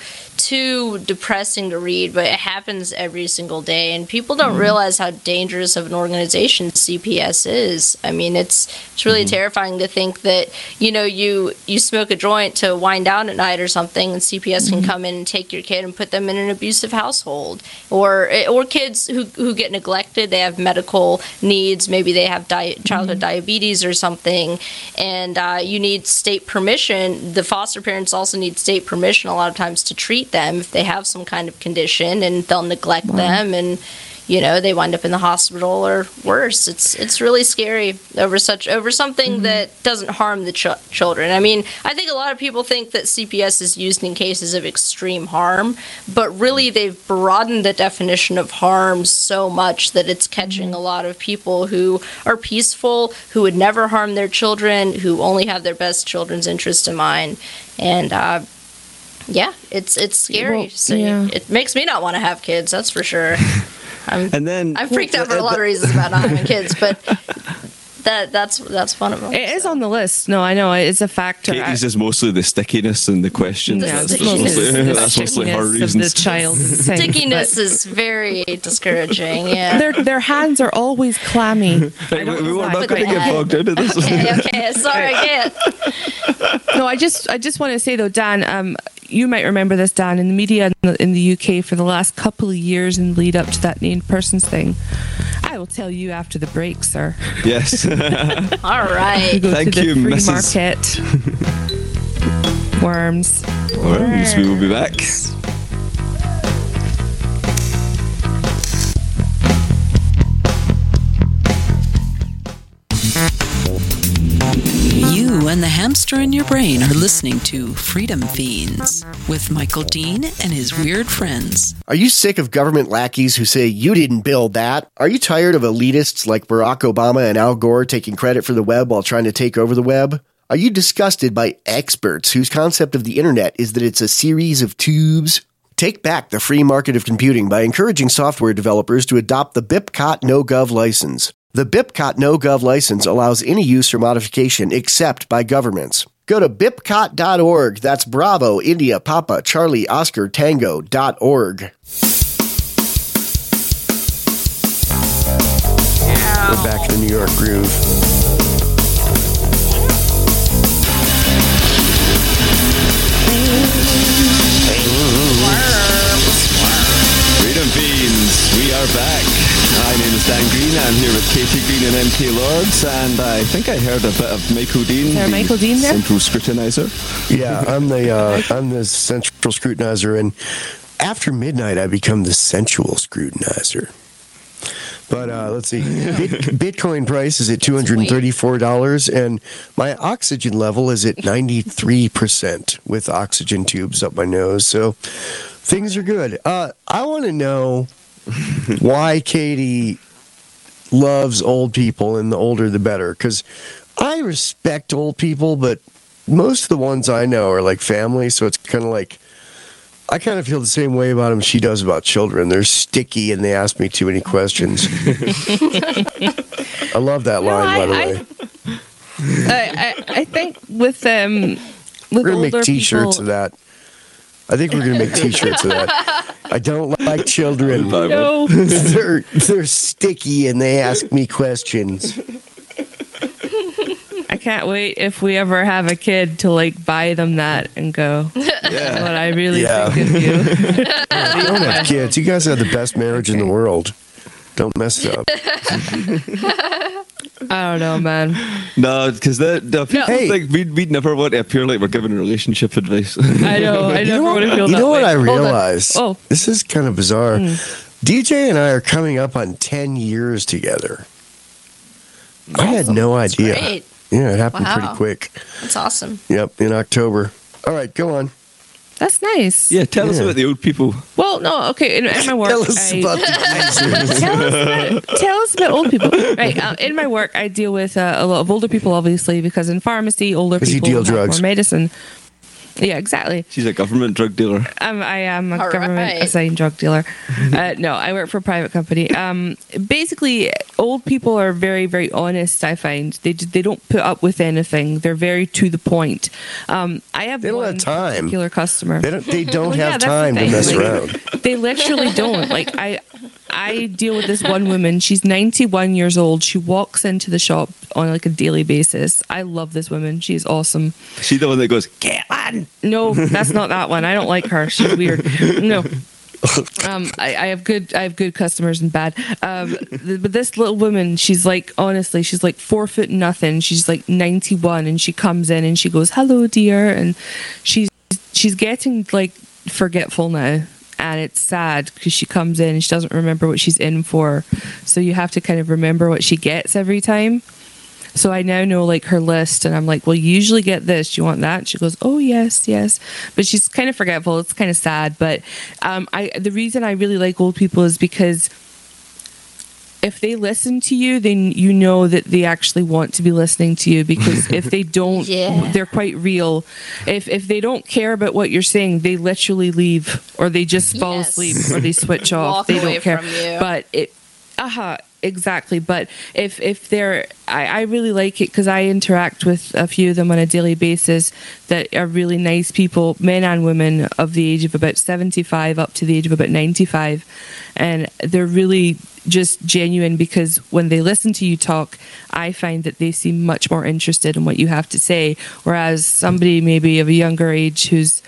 D: too depressing to read, but it happens every single day, and people don't realize how dangerous of an organization C P S is. I mean, it's it's really terrifying to think that, you know, you you smoke a joint to wind down at night or something, and C P S can come in and take your kid and put them in an abusive household, or or kids who who get neglected. They have medical needs, maybe they have di- childhood diabetes or something, and uh, you need state permission. The foster parents also need state permission a lot of times to treat them if they have some kind of condition, and they'll neglect them, and you know, they wind up in the hospital or worse. It's it's really scary over such over something that doesn't harm the ch- children. I mean, I think a lot of people think that C P S is used in cases of extreme harm, but really they've broadened the definition of harm so much that it's catching a lot of people who are peaceful, who would never harm their children, who only have their best children's interest in mind, and uh, yeah, it's it's scary.
C: Well,
D: so
C: yeah.
D: it makes me not want to have kids. That's for sure. I'm
A: And then
D: I'm freaked out for a lot of reasons about not having kids, but that that's that's one of them.
C: It is on the list. No, I know it's a factor.
A: Katie's is mostly the stickiness and the questions.
C: No,
A: that's,
C: it's
A: that's
C: mostly
A: mostly,
C: the
A: that's mostly her
C: stickiness of the
A: reasons.
C: child. and things,
D: Stickiness
C: but
D: is very discouraging. Yeah.
C: Their their hands are always clammy. I
A: Right, we,
C: don't
A: we
C: know
A: were
C: why,
A: not
C: but
A: going to
C: they
A: get
C: are.
A: bogged into this.
D: Okay, okay. Sorry, I can't.
C: No, I just I just want to say though, Dan, um, you might remember this, Dan, in the media in the, in the U K for the last couple of years in the lead up to that named persons thing. I will tell you after the break, sir.
A: Yes.
D: All right.
C: Go
A: Thank
C: to the
A: you,
C: free
A: Missus
C: market. Worms.
A: Worms, we will be back.
E: You and the hamster in your brain are listening to Freedom Fiends with Michael Dean and his weird friends.
G: Are you sick of government lackeys who say you didn't build that? Are you tired of elitists like Barack Obama and Al Gore taking credit for the web while trying to take over the web? Are you disgusted by experts whose concept of the internet is that it's a series of tubes? Take back the free market of computing by encouraging software developers to adopt the BIPCOT NoGov license. The BIPCOT NoGov license allows any use or modification except by governments. Go to bipcot dot org. That's Bravo, India, Papa, Charlie, Oscar, Tango dot org.
B: We're back in the New York groove.
A: Freedom Fiends, we are back. My name is Dan Green. I'm here with Katie Green and M K Lords, and I think I heard a bit of Michael Dean.
C: Is there
A: the
C: Michael Dean there?
A: Central Scrutinizer.
B: Yeah, I'm the uh, I'm the central scrutinizer, and after midnight, I become the sensual scrutinizer. But uh, let's see. Bit, Bitcoin price is at two hundred thirty-four dollars, and my oxygen level is at ninety-three percent with oxygen tubes up my nose. So things are good. Uh, I want to know why Katie loves old people, and the older the better. Because I respect old people, but most of the ones I know are like family, so it's kind of like, I kind of feel the same way about them she does about children. They're sticky and they ask me too many questions. I love that line,
C: No, I-
B: by the
C: I-
B: way.
C: I, I, I think with um with
B: We're going to
C: older
B: make t-shirts
C: people,
B: of that. I think we're going to make t-shirts of that. I don't like children.
C: no,
B: They're, they're sticky and they ask me questions.
C: I can't wait if we ever have a kid to like buy them that and go.
A: Yeah.
C: What I really
B: Yeah.
C: think of you.
B: Don't have kids. You guys have the best marriage in the world. Don't mess it up.
C: I don't know, man.
A: No, because the, the people
B: Hey.
A: think we'd, we'd never want to appear like we're giving relationship advice.
C: I know. I
B: You
C: never
B: know,
C: want to feel
B: you
C: that
B: know what
C: way.
B: I
C: Hold on.
B: realized?
C: Oh,
B: This is kind of bizarre. D J and I are coming up on ten years together. I had no
D: That's
B: idea.
D: great.
B: Yeah, it happened
D: Wow.
B: pretty quick.
D: That's awesome.
B: Yep, in October. All right, go on.
C: that's nice.
A: Yeah, tell us
B: Yeah.
A: about the old people.
C: Well, no, okay. In, in my work,
B: Tell us
C: I,
B: about the geezers.
C: tell us about tell us about old people. Right. Uh, in my work, I deal with uh, a lot of older people, obviously, because in pharmacy, older
B: 'Cause you
C: people
B: deal
C: have
B: drugs.
C: more medicine. Yeah, exactly.
A: She's a government drug dealer.
C: Um, I am a
D: All
C: government
D: right.
C: assigned drug dealer. Uh, no, I work for a private company. Um, basically, old people are very, very honest. I find they j- they don't put up with anything. They're very to the point. Um, I have
B: They don't
C: one
B: have time.
C: particular customer.
B: They don't, they don't
C: Well, yeah,
B: have
C: that's the
B: time to
C: thing.
B: mess
C: Like,
B: around.
C: They literally don't. Like I, I deal with this one woman. She's ninety-one years old. She walks into the shop on like a daily basis. I love this woman. She's awesome.
A: She's the one that goes, Caitlin!
C: No, that's not that one. I don't like her. She's weird. No. Um, I, I have good, I have good customers and bad. Um, th- but this little woman, she's like, honestly, she's like four foot nothing. She's like ninety-one, and she comes in and she goes, "Hello, dear," and she's she's getting like forgetful now. And it's sad because she comes in and she doesn't remember what she's in for. So you have to kind of remember what she gets every time. So I now know like her list, and I'm like, well, you usually get this. Do you want that? And she goes, oh yes, yes. But she's kind of forgetful. It's kind of sad. But um, I the reason I really like old people is because if they listen to you, then you know that they actually want to be listening to you. Because if they don't,
D: Yeah.
C: they're quite real. If if they don't care about what you're saying, they literally leave, or they just fall
D: Yes.
C: asleep, or they switch off.
D: Walk
C: they
D: away
C: don't care.
D: from you.
C: But it, aha, exactly. But if if they're, I, I really like it because I interact with a few of them on a daily basis that are really nice people, men and women of the age of about seventy-five up to the age of about ninety-five, and they're really just genuine because when they listen to you talk, I find that they seem much more interested in what you have to say, whereas somebody maybe of a younger age who's,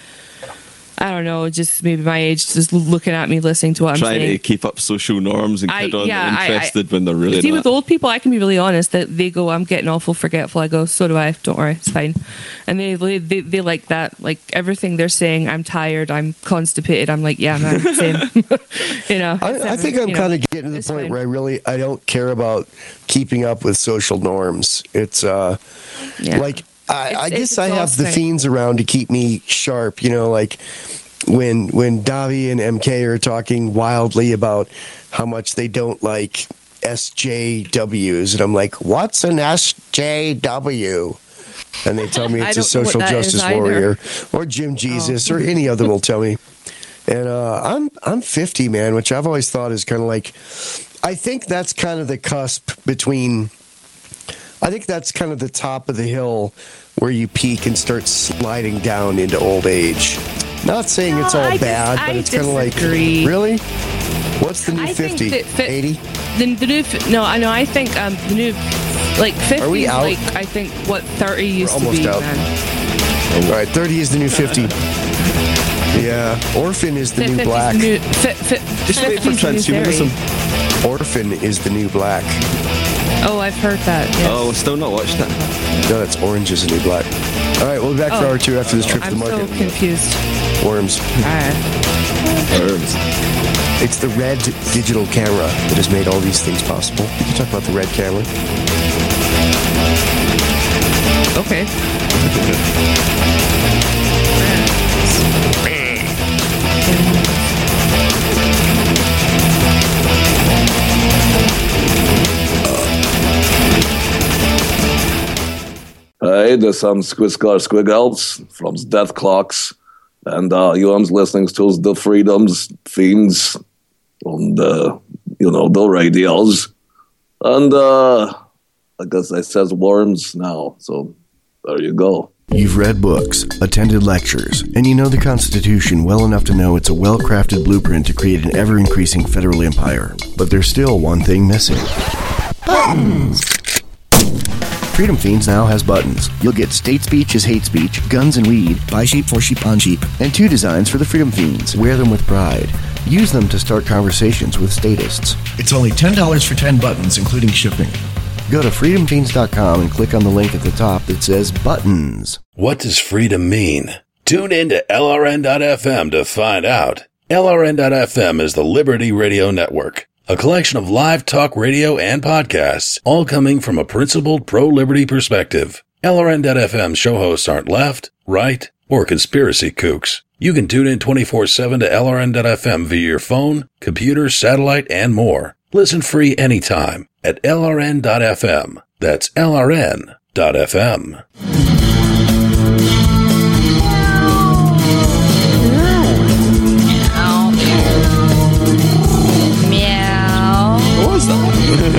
C: I don't know, just maybe my age, just looking at me, listening to what I'm
A: Trying
C: saying.
A: to keep up social norms and
C: I-
A: kid on
C: yeah, I-
A: interested when they're really
C: See,
A: not.
C: with old people, I can be really honest that they go, I'm getting awful forgetful. I go, so do I. Don't worry, it's fine. And they they, they, they like that. Like everything they're saying, I'm tired, I'm constipated. I'm like, yeah, man, same. you know.
B: I, I think I'm
C: you know,
B: kind of getting to the
C: it's
B: point
C: fine.
B: where I really I don't care about keeping up with social norms. It's uh
C: Yeah.
B: like I,
C: It's-
B: I
C: it's
B: guess I have the
C: exhausting.
B: fiends around to keep me sharp. You know, like when when Davi and M K are talking wildly about how much they don't like S J Ws, and I'm like, what's an S J W? And they tell me
C: I
B: it's a
C: don't know what
B: social
C: that is
B: justice
C: either. Oh.
B: warrior, or Jim Jesus, or any of them will tell me. And uh, I'm I'm fifty, man, which I've always thought is kind of like, I think that's kind of the cusp between. I think that's kind of the top of the hill where you peak and start sliding down into old age. Not saying it's
C: No,
B: all
C: I dis-
B: bad,
C: I
B: but it's kind of like,
C: disagree.
B: really? What's the new
C: I think
B: fifty?
C: that fi-
B: eighty?
C: The, the new, fi- no, I know. I think um, the new, like fifty.
B: Are we out?
C: Like I think what thirty used to
B: almost
C: be,
B: out.
C: man.
B: All right, thirty is the new fifty. Yeah, Orphan is the new
C: fifty's
B: black.
C: the new- fi- fi-
A: Just wait for
C: fifty's the new
A: transhumanism.
C: thirty.
B: Orphan is the new black.
C: Oh, I've heard that. Yes.
A: Oh, we've still not watched it.
B: No, that's Orange is the New Black. All right, we'll be back for
C: Oh.
B: hour two after this trip to
C: I'm
B: the
C: so
B: market.
C: confused.
B: Worms.
C: Alright.
A: Herbs.
B: It's the Red digital camera that has made all these things possible. We can talk about the Red camera.
C: Okay.
H: Hey, there's some Squiscar Squiggles from Death Clocks, and uh, you are listening to the Freedoms Fiends on the, you know, the radios. And uh, I guess I says worms now, so there you go.
G: You've read books, attended lectures, and you know the Constitution well enough to know it's a well-crafted blueprint to create an ever-increasing federal empire. But there's still one thing missing. Buttons! Freedom Fiends now has buttons. You'll get state speech is hate speech, guns and weed, buy sheep for sheep on sheep, and two designs for the Freedom Fiends. Wear them with pride. Use them to start conversations with statists. It's only ten dollars for ten buttons, including shipping. Go to freedom fiends dot com and click on the link at the top that says Buttons.
I: What does freedom mean? Tune in to L R N dot F M to find out. L R N dot F M is the Liberty Radio Network, a collection of live talk radio and podcasts, all coming from a principled pro-liberty perspective. L R N dot F M show hosts aren't left, right, or conspiracy kooks. You can tune in twenty-four seven to L R N dot F M via your phone, computer, satellite, and more. Listen free anytime at L R N dot F M. That's L R N dot F M.
D: Meow.
A: What was that?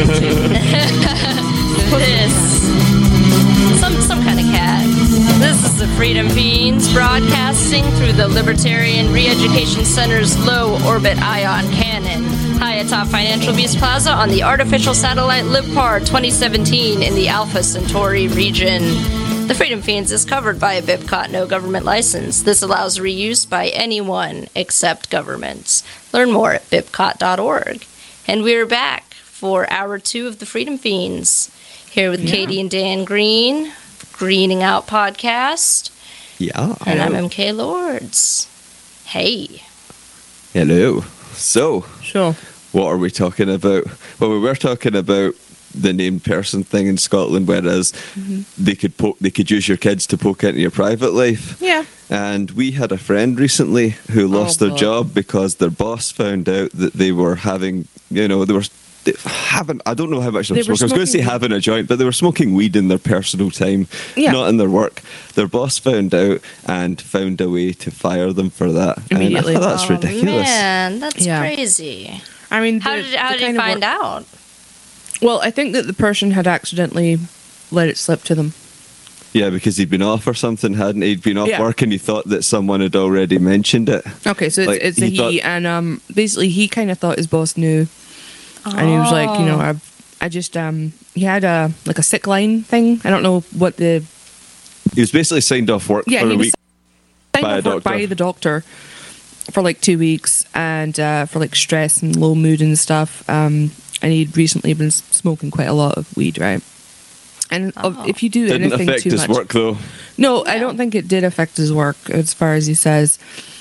D: This. Some some kind of cat. This is the Freedom Fiends broadcasting through the Libertarian Re-Education Center's low orbit ion cannon, high atop Financial Beast Plaza on the artificial satellite LibPar twenty seventeen in the Alpha Centauri region. The Freedom Fiends is covered by a BIPCOT no government license. This allows reuse by anyone except governments. Learn more at bipcot dot org. And we're back for hour two of the Freedom Fiends. Here with
C: Yeah.
D: Katie and Dan Green, Greening Out Podcast.
A: Yeah.
D: And I'm M K Lords. Hey.
A: Hello. So,
C: Sure.
A: what are we talking about? Well, we were talking about the named person thing in Scotland, whereas
C: Mm-hmm.
A: they could poke, they could use your kids to poke into your private life.
C: Yeah.
A: And we had a friend recently who lost their
C: God.
A: job because their boss found out that they were having, you know, they were they having, I don't know how much they were
C: They were
A: smoking. I was going to say
C: smoking weed.
A: having a joint, but they were smoking weed in their personal time,
C: Yeah.
A: not in their work. Their boss found out and found a way to fire them for that.
C: Immediately.
A: And I thought that's
D: Oh,
A: ridiculous.
D: man, that's
C: Yeah.
D: crazy.
C: I mean,
D: How
C: the-
D: did how
C: the
D: did he
C: kind of
D: find
C: work-
D: out?
C: Well, I think that the person had accidentally let it slip to them.
A: Yeah, because he'd been off or something, hadn't he? He'd been off
C: Yeah.
A: work and he thought that someone had already mentioned it.
C: Okay, so it's,
A: Like,
C: it's a
A: he
C: he,
A: thought-
C: and um, basically he kind of thought his boss knew, and he was like, you know,
D: Oh.
C: I, I just um, he had a like a sick line thing. I don't know what the
A: He was basically signed off work
C: yeah
A: for
C: he
A: a
C: was
A: week.
C: signed
A: by a
C: off work by
A: doctor.
C: the doctor for like two weeks and uh, for like stress and low mood and stuff. Um, and he'd recently been s- smoking quite a lot of weed, right? And uh,
D: Oh.
C: if you do
A: Didn't
C: anything
A: affect
C: too
A: his
C: much,
A: work though.
C: no, I don't think it did affect his work as far as he says.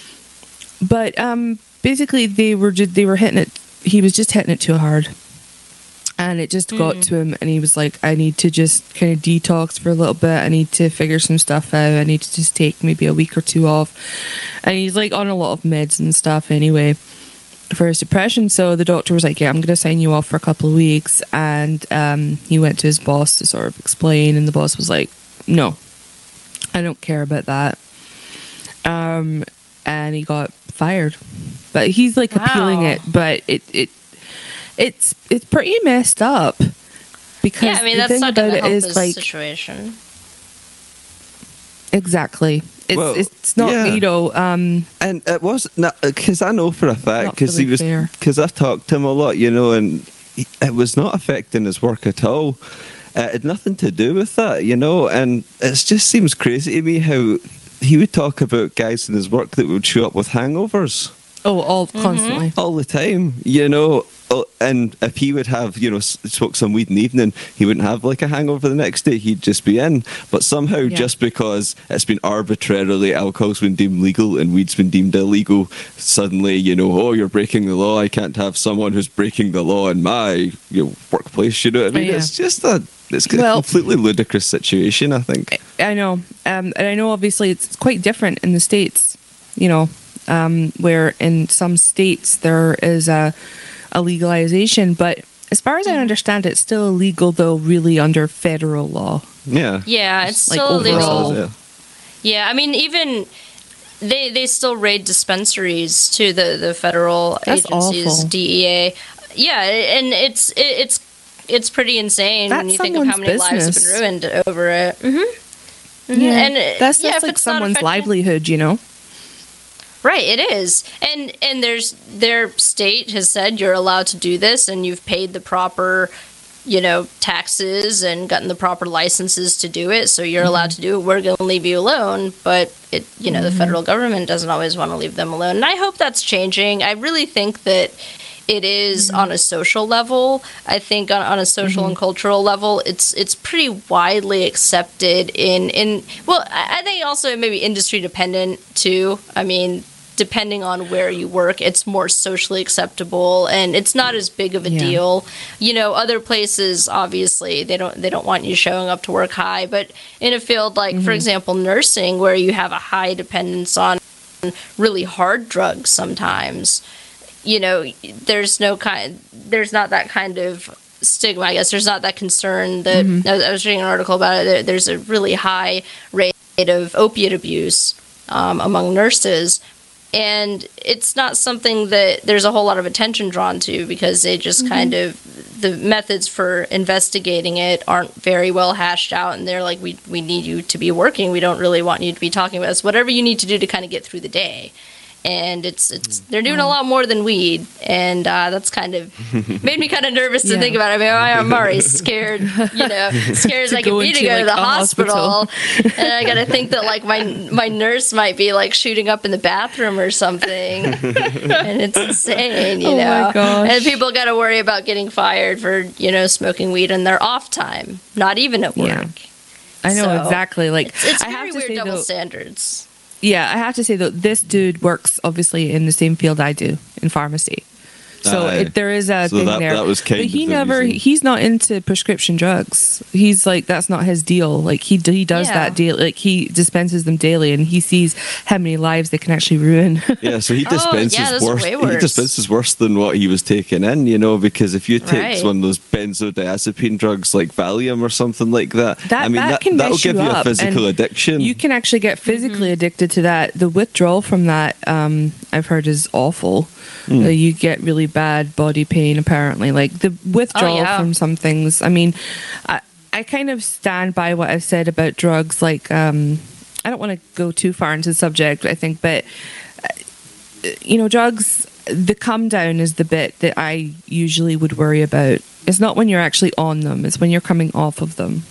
C: But um, basically, they were just, they were hitting it. He was just hitting it too hard, and it just got to him. And he was like, "I need to just kind of detox for a little bit. I need to figure some stuff out. I need to just take maybe a week or two off." And he's like on a lot of meds and stuff anyway for his depression. So the doctor was like, "Yeah, I'm going to sign you off for a couple of weeks." And um, he went to his boss to sort of explain, and the boss was like, "No, I don't care about that." Um, and he got fired. But he's like
D: Wow.
C: appealing it, but it it it's it's pretty messed up. Because
D: Yeah, I mean
C: the
D: that's
C: thing
D: not
C: about
D: going to
C: it
D: help
C: is
D: his
C: like
D: situation.
C: exactly. It's
A: Well,
C: it's not
A: yeah.
C: you know um
A: And it was because I know for a fact
C: Not
A: because
C: really
A: he was
C: fair.
A: because I talked to him a lot, you know, and he, it was not affecting his work at all. Uh, it had nothing to do with that, you know, and it just seems crazy to me how he would talk about guys in his work that would show up with hangovers
C: oh all constantly.
A: all the time, you know. oh, and if he would have, you know, s- smoked some weed in the evening, he wouldn't have like a hangover the next day. He'd just be in. But somehow,
C: Yeah.
A: just because it's been arbitrarily, alcohol's been deemed legal and weed's been deemed illegal, suddenly, you know, oh, you're breaking the law. I can't have someone who's breaking the law in my, you know, workplace. You know what I mean?
C: Yeah.
A: It's just a, it's a
C: Well-
A: completely ludicrous situation, I think.
C: I know, um, and I know obviously it's quite different in the States, you know, um, where in some states there is a, a legalization, but as far as I understand, it's still illegal though, really under federal law.
A: Yeah.
D: Yeah, it's
C: Like,
D: still
C: overall.
D: illegal.
A: Yeah.
D: Yeah, I mean, even they they still raid dispensaries to the the federal
C: That's
D: agencies,
C: awful.
D: D E A. Yeah, and it's it, it's it's pretty insane when
C: That's
D: you think of how many
C: someone's
D: lives have
C: business.
D: been ruined over it. Mm-hmm.
C: Yeah,
D: And it-
C: that's
D: yeah,
C: that's
D: if
C: like
D: it's not
C: someone's
D: affecting-
C: livelihood, you know.
D: Right, it is. And and there's their state has said you're allowed to do this and you've paid the proper, you know, taxes and gotten the proper licenses to do it, so you're allowed to do it. We're going to leave you alone, but it you know, the federal government doesn't always want to leave them alone. And I hope that's changing. I really think that it is on a social level. I think on, on a social and cultural level, it's it's pretty widely accepted in in well, I I think also it may be industry dependent too. I mean, depending on where you work, it's more socially acceptable and it's not as big of a
C: Yeah.
D: deal. You know, other places obviously they don't they don't want you showing up to work high, but in a field like for example nursing where you have a high dependence on really hard drugs sometimes, you know, there's no kind, there's not that kind of stigma. I guess there's not that concern that I, was, I was reading an article about it. There, there's a really high rate of opiate abuse um, among nurses, and it's not something that there's a whole lot of attention drawn to because they just kind of the methods for investigating it aren't very well hashed out, and they're like, we we need you to be working. We don't really want you to be talking about us. Whatever you need to do to kind of get through the day. And it's it's they're doing a lot more than weed, and uh, that's kind of made me kind of nervous to
C: Yeah.
D: think about it. I mean, I'm already scared, you know, scared as
C: To
D: I can
C: go
D: be to
C: into,
D: go to
C: like,
D: the
C: a
D: hospital,
C: hospital.
D: and I got to think that like my my nurse might be like shooting up in the bathroom or something, and it's insane, you
C: Oh my
D: know.
C: gosh.
D: And people got to worry about getting fired for you know smoking weed in their off time, not even at work.
C: Yeah. I know
D: So,
C: exactly. Like
D: It's, it's
C: I have
D: very
C: to
D: weird
C: say
D: double
C: though,
D: standards.
C: yeah, I have to say though, this dude works obviously in the same field I do in pharmacy. So
A: Aye.
C: it, there is a
A: So
C: thing
A: that-
C: there.
A: that was kind
C: but he
A: of the
C: never,
A: reason.
C: he's not into prescription drugs. He's like, that's not his deal. Like he he does
D: Yeah.
C: that deal. Like he dispenses them daily, and he sees how many lives they can actually ruin.
A: Yeah, so he
D: Oh,
A: dispenses
D: yeah, that's
A: worse.
D: way
A: He
D: worse.
A: dispenses worse than what he was taking in, you know, because if you take
D: Right.
A: one of those benzodiazepine drugs like Valium or something like that,
C: That-
A: I mean,
C: that
A: that,
C: can
A: that'll
C: mess
A: give
C: you
A: you a
C: up,
A: physical
C: and
A: addiction.
C: You can actually get physically addicted to that. The withdrawal from that, um, I've heard, is awful. Uh, you get really bad body pain, apparently. Like the withdrawal
D: yeah.
C: from some things. I mean, I, I kind of stand by what I've said about drugs. Like, um, I don't want to go too far into the subject, I think, but, uh, you know, drugs, the come down is the bit that I usually would worry about. It's not when you're actually on them, it's when you're coming off of them.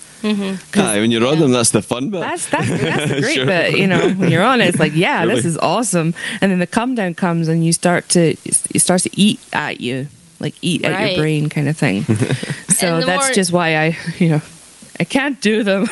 A: Aye, when you're on them, that's the fun bit.
C: That's that's that's the great
A: Sure.
C: bit, you know. When you're on it, it's like, yeah, this
A: Really.
C: is awesome. And then the come down comes, and you start to it starts to eat at you, like eat at
D: Right.
C: your brain, kind of thing. So
D: And the
C: that's
D: more-
C: just why I, you know, I can't do them.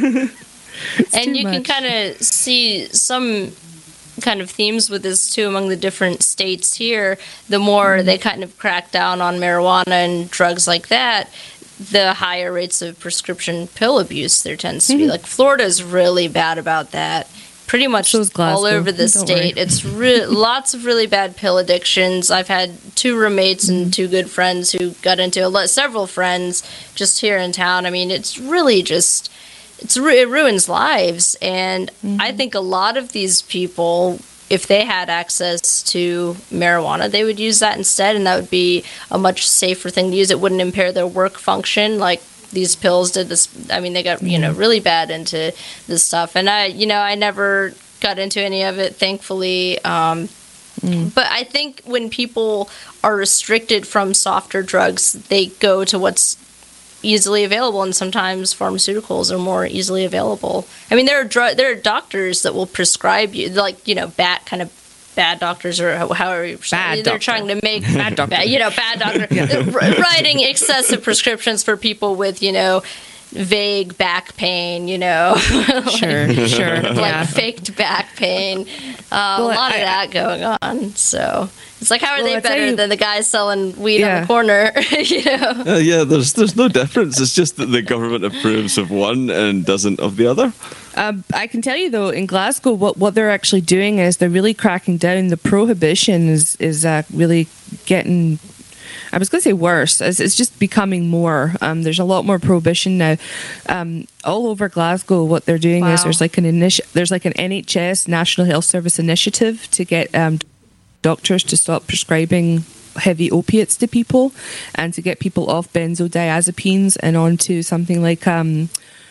C: It's
D: and
C: too
D: you can
C: much.
D: kind of see some kind of themes with this too among the different states here. The more
C: Mm-hmm.
D: they kind of crack down on marijuana and drugs like that, the higher rates of prescription pill abuse there tends to be.
C: Mhm.
D: Like Florida's really bad about that. Pretty much
C: So is
D: all
C: Glasgow.
D: over the
C: Don't
D: state.
C: worry.
D: It's re- lots of really bad pill addictions. I've had two roommates
C: Mm-hmm.
D: and two good friends who got into a lot, several friends just here in town. I mean, it's really just it's ru- it ruins lives, and
C: Mm-hmm.
D: I think a lot of these people, if they had access to marijuana, they would use that instead, and that would be a much safer thing to use. It wouldn't impair their work function like these pills did. This, I mean, they got you know really bad into this stuff, and I, you know, I never got into any of it, thankfully. Um, But I think when people are restricted from softer drugs, they go to what's easily available, and sometimes pharmaceuticals are more easily available. I mean, there are dr- there are doctors that will prescribe you, like you know, bat kind of bad doctors or however you're
C: Bad
D: they're
C: doctor.
D: trying to make
C: Bad doctor.
D: you know bad doctor writing excessive prescriptions for people with you know vague back pain, you know,
C: Sure, sure.
D: like
C: Yeah.
D: faked back pain. Uh,
C: Well,
D: a lot
C: I-
D: of that going on. So it's like, how are
C: Well,
D: they
C: I tell
D: better
C: you-
D: than the guys selling weed on
C: Yeah.
D: the corner? you know.
A: Uh, yeah, there's there's no difference. It's just that the government approves of one and doesn't of the other.
C: Um, I can tell you though, in Glasgow, what, what they're actually doing is they're really cracking down. The prohibition is is uh, really getting. I was going to say worse. It's, it's just becoming more. Um, there's a lot more prohibition now. Um, all over Glasgow, what they're doing is
D: Wow.
C: there's like an initi- there's like an N H S National Health Service initiative to get um, doctors to stop prescribing heavy opiates to people and to get people off benzodiazepines and onto something like um,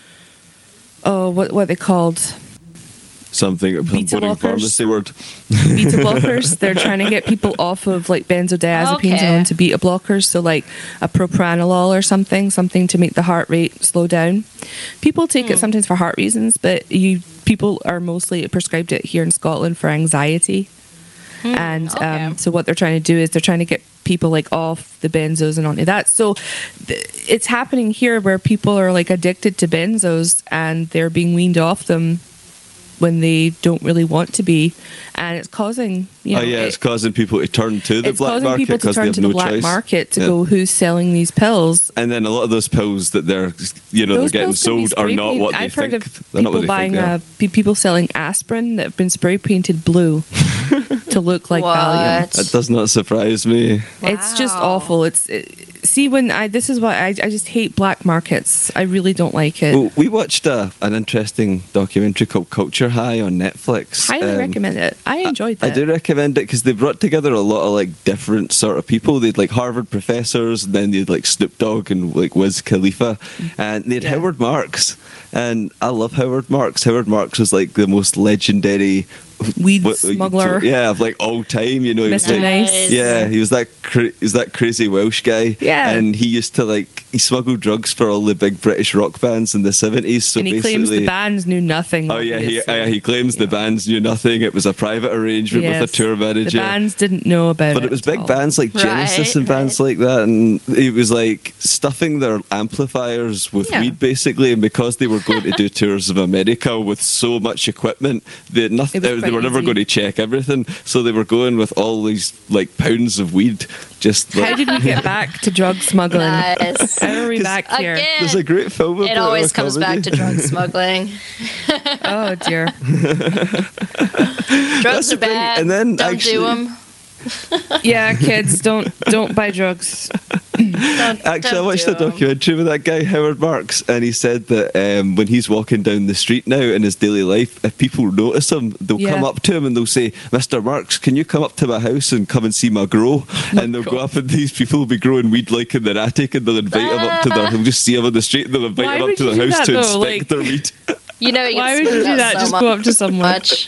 C: oh, what what are they called?
A: Something some
C: Beta
A: boring
C: blockers.
A: pharmacy word.
C: Beta blockers. They're trying to get people off of like benzodiazepines
D: Okay.
C: and onto beta blockers. So like a propranolol or something, something to make the heart rate slow down. People take it sometimes for heart reasons, but you people are mostly prescribed it here in Scotland for anxiety. And
D: okay.
C: um, so what they're trying to do is they're trying to get people like off the benzos and onto that. So th- it's happening here where people are like addicted to benzos and they're being weaned off them when they don't really want to be, and it's causing you know
A: oh yeah,
C: it-
A: it's causing people to turn to the
C: it's
A: black
C: causing
A: market
C: people to
A: because they
C: turn
A: have
C: to
A: no
C: the black
A: choice.
C: market to
A: Yeah.
C: go who's selling these pills.
A: And then a lot of those pills that they're, you know,
C: Those
A: they're getting
C: pills can be
A: sold are
C: spray
A: not
C: painted.
A: what they
C: I've
A: think.
C: heard of
A: They're not what
C: people
A: they
C: buying
A: think. they are.
C: uh, pe- people selling aspirin that have been spray painted blue to look like Valium.
D: What?
A: That does not surprise me.
C: It's just
D: Wow.
C: awful. It's it, see when I this is why I, I just hate black markets. I really don't like it.
A: Well, we watched a, an interesting documentary called Culture High on Netflix.
C: Highly
A: Um,
C: recommend it. I enjoyed
A: I
C: that.
A: do recommend it because they brought together a lot of like different sort of people. They'd like Harvard professors, and then they'd like Snoop Dogg and like Wiz Khalifa, and they'd
C: Yeah.
A: Howard Marks. And I love Howard Marks. Howard Marks was like the most legendary
C: Weed
A: what-
C: smuggler.
A: yeah, of like all time. You know, he was
C: Mister
A: like,
C: Nice.
A: yeah, he was that cra- he was that crazy Welsh guy.
C: Yeah.
A: and he used to like he smuggled drugs for all the big British rock bands in the seventies. So
C: and he
A: basically,
C: claims the bands knew nothing.
A: oh yeah, he
C: obviously.
A: uh, he claims the bands knew nothing. It was a private arrangement
C: Yes.
A: with a tour manager.
C: The bands didn't know about
A: But
C: it.
A: it was
C: at
A: big
C: all.
A: bands like Genesis
D: Right,
A: and bands like that, and it was like stuffing their amplifiers with
C: Yeah.
A: weed, basically. And because they were going to do tours of America with so much equipment, they had nothing.
C: It was
A: They,
C: quite
A: were never
C: easy.
A: going to check everything, so they were going with all these like pounds of weed. Just like,
C: How did we get back to drug smuggling?
D: Nice.
C: How are we
A: 'Cause
C: back here?
D: Again,
A: there's a great film.
D: it
A: about
D: always
A: a
D: comes back
A: comedy.
D: to drug smuggling.
C: Oh dear.
D: Drugs
A: the
D: are
A: thing.
D: bad.
A: And then
D: Don't
A: actually-
D: do them.
C: Yeah, kids, don't don't buy drugs.
D: Don't,
A: Actually, I
D: don't
A: watched
D: do
A: a
D: 'em.
A: documentary with that guy Howard Marks, and he said that um, when he's walking down the street now in his daily life, if people notice him, they'll
C: Yeah.
A: come up to him and they'll say, "Mister Marks, can you come up to my house and come and see my grow?" and they'll go up, and these people will be growing weed like in their attic, and they'll invite him up to their. They'll just see him on the street, and they'll invite
C: Why
A: him up
C: would
A: to
C: you
A: their
C: do
A: house
C: that,
A: to
C: though?
A: inspect
C: Like-
A: their weed.
D: You know, you
C: Why
D: get
C: would you do
D: screwed
C: that?
D: so
C: Just go up to someone.
D: much.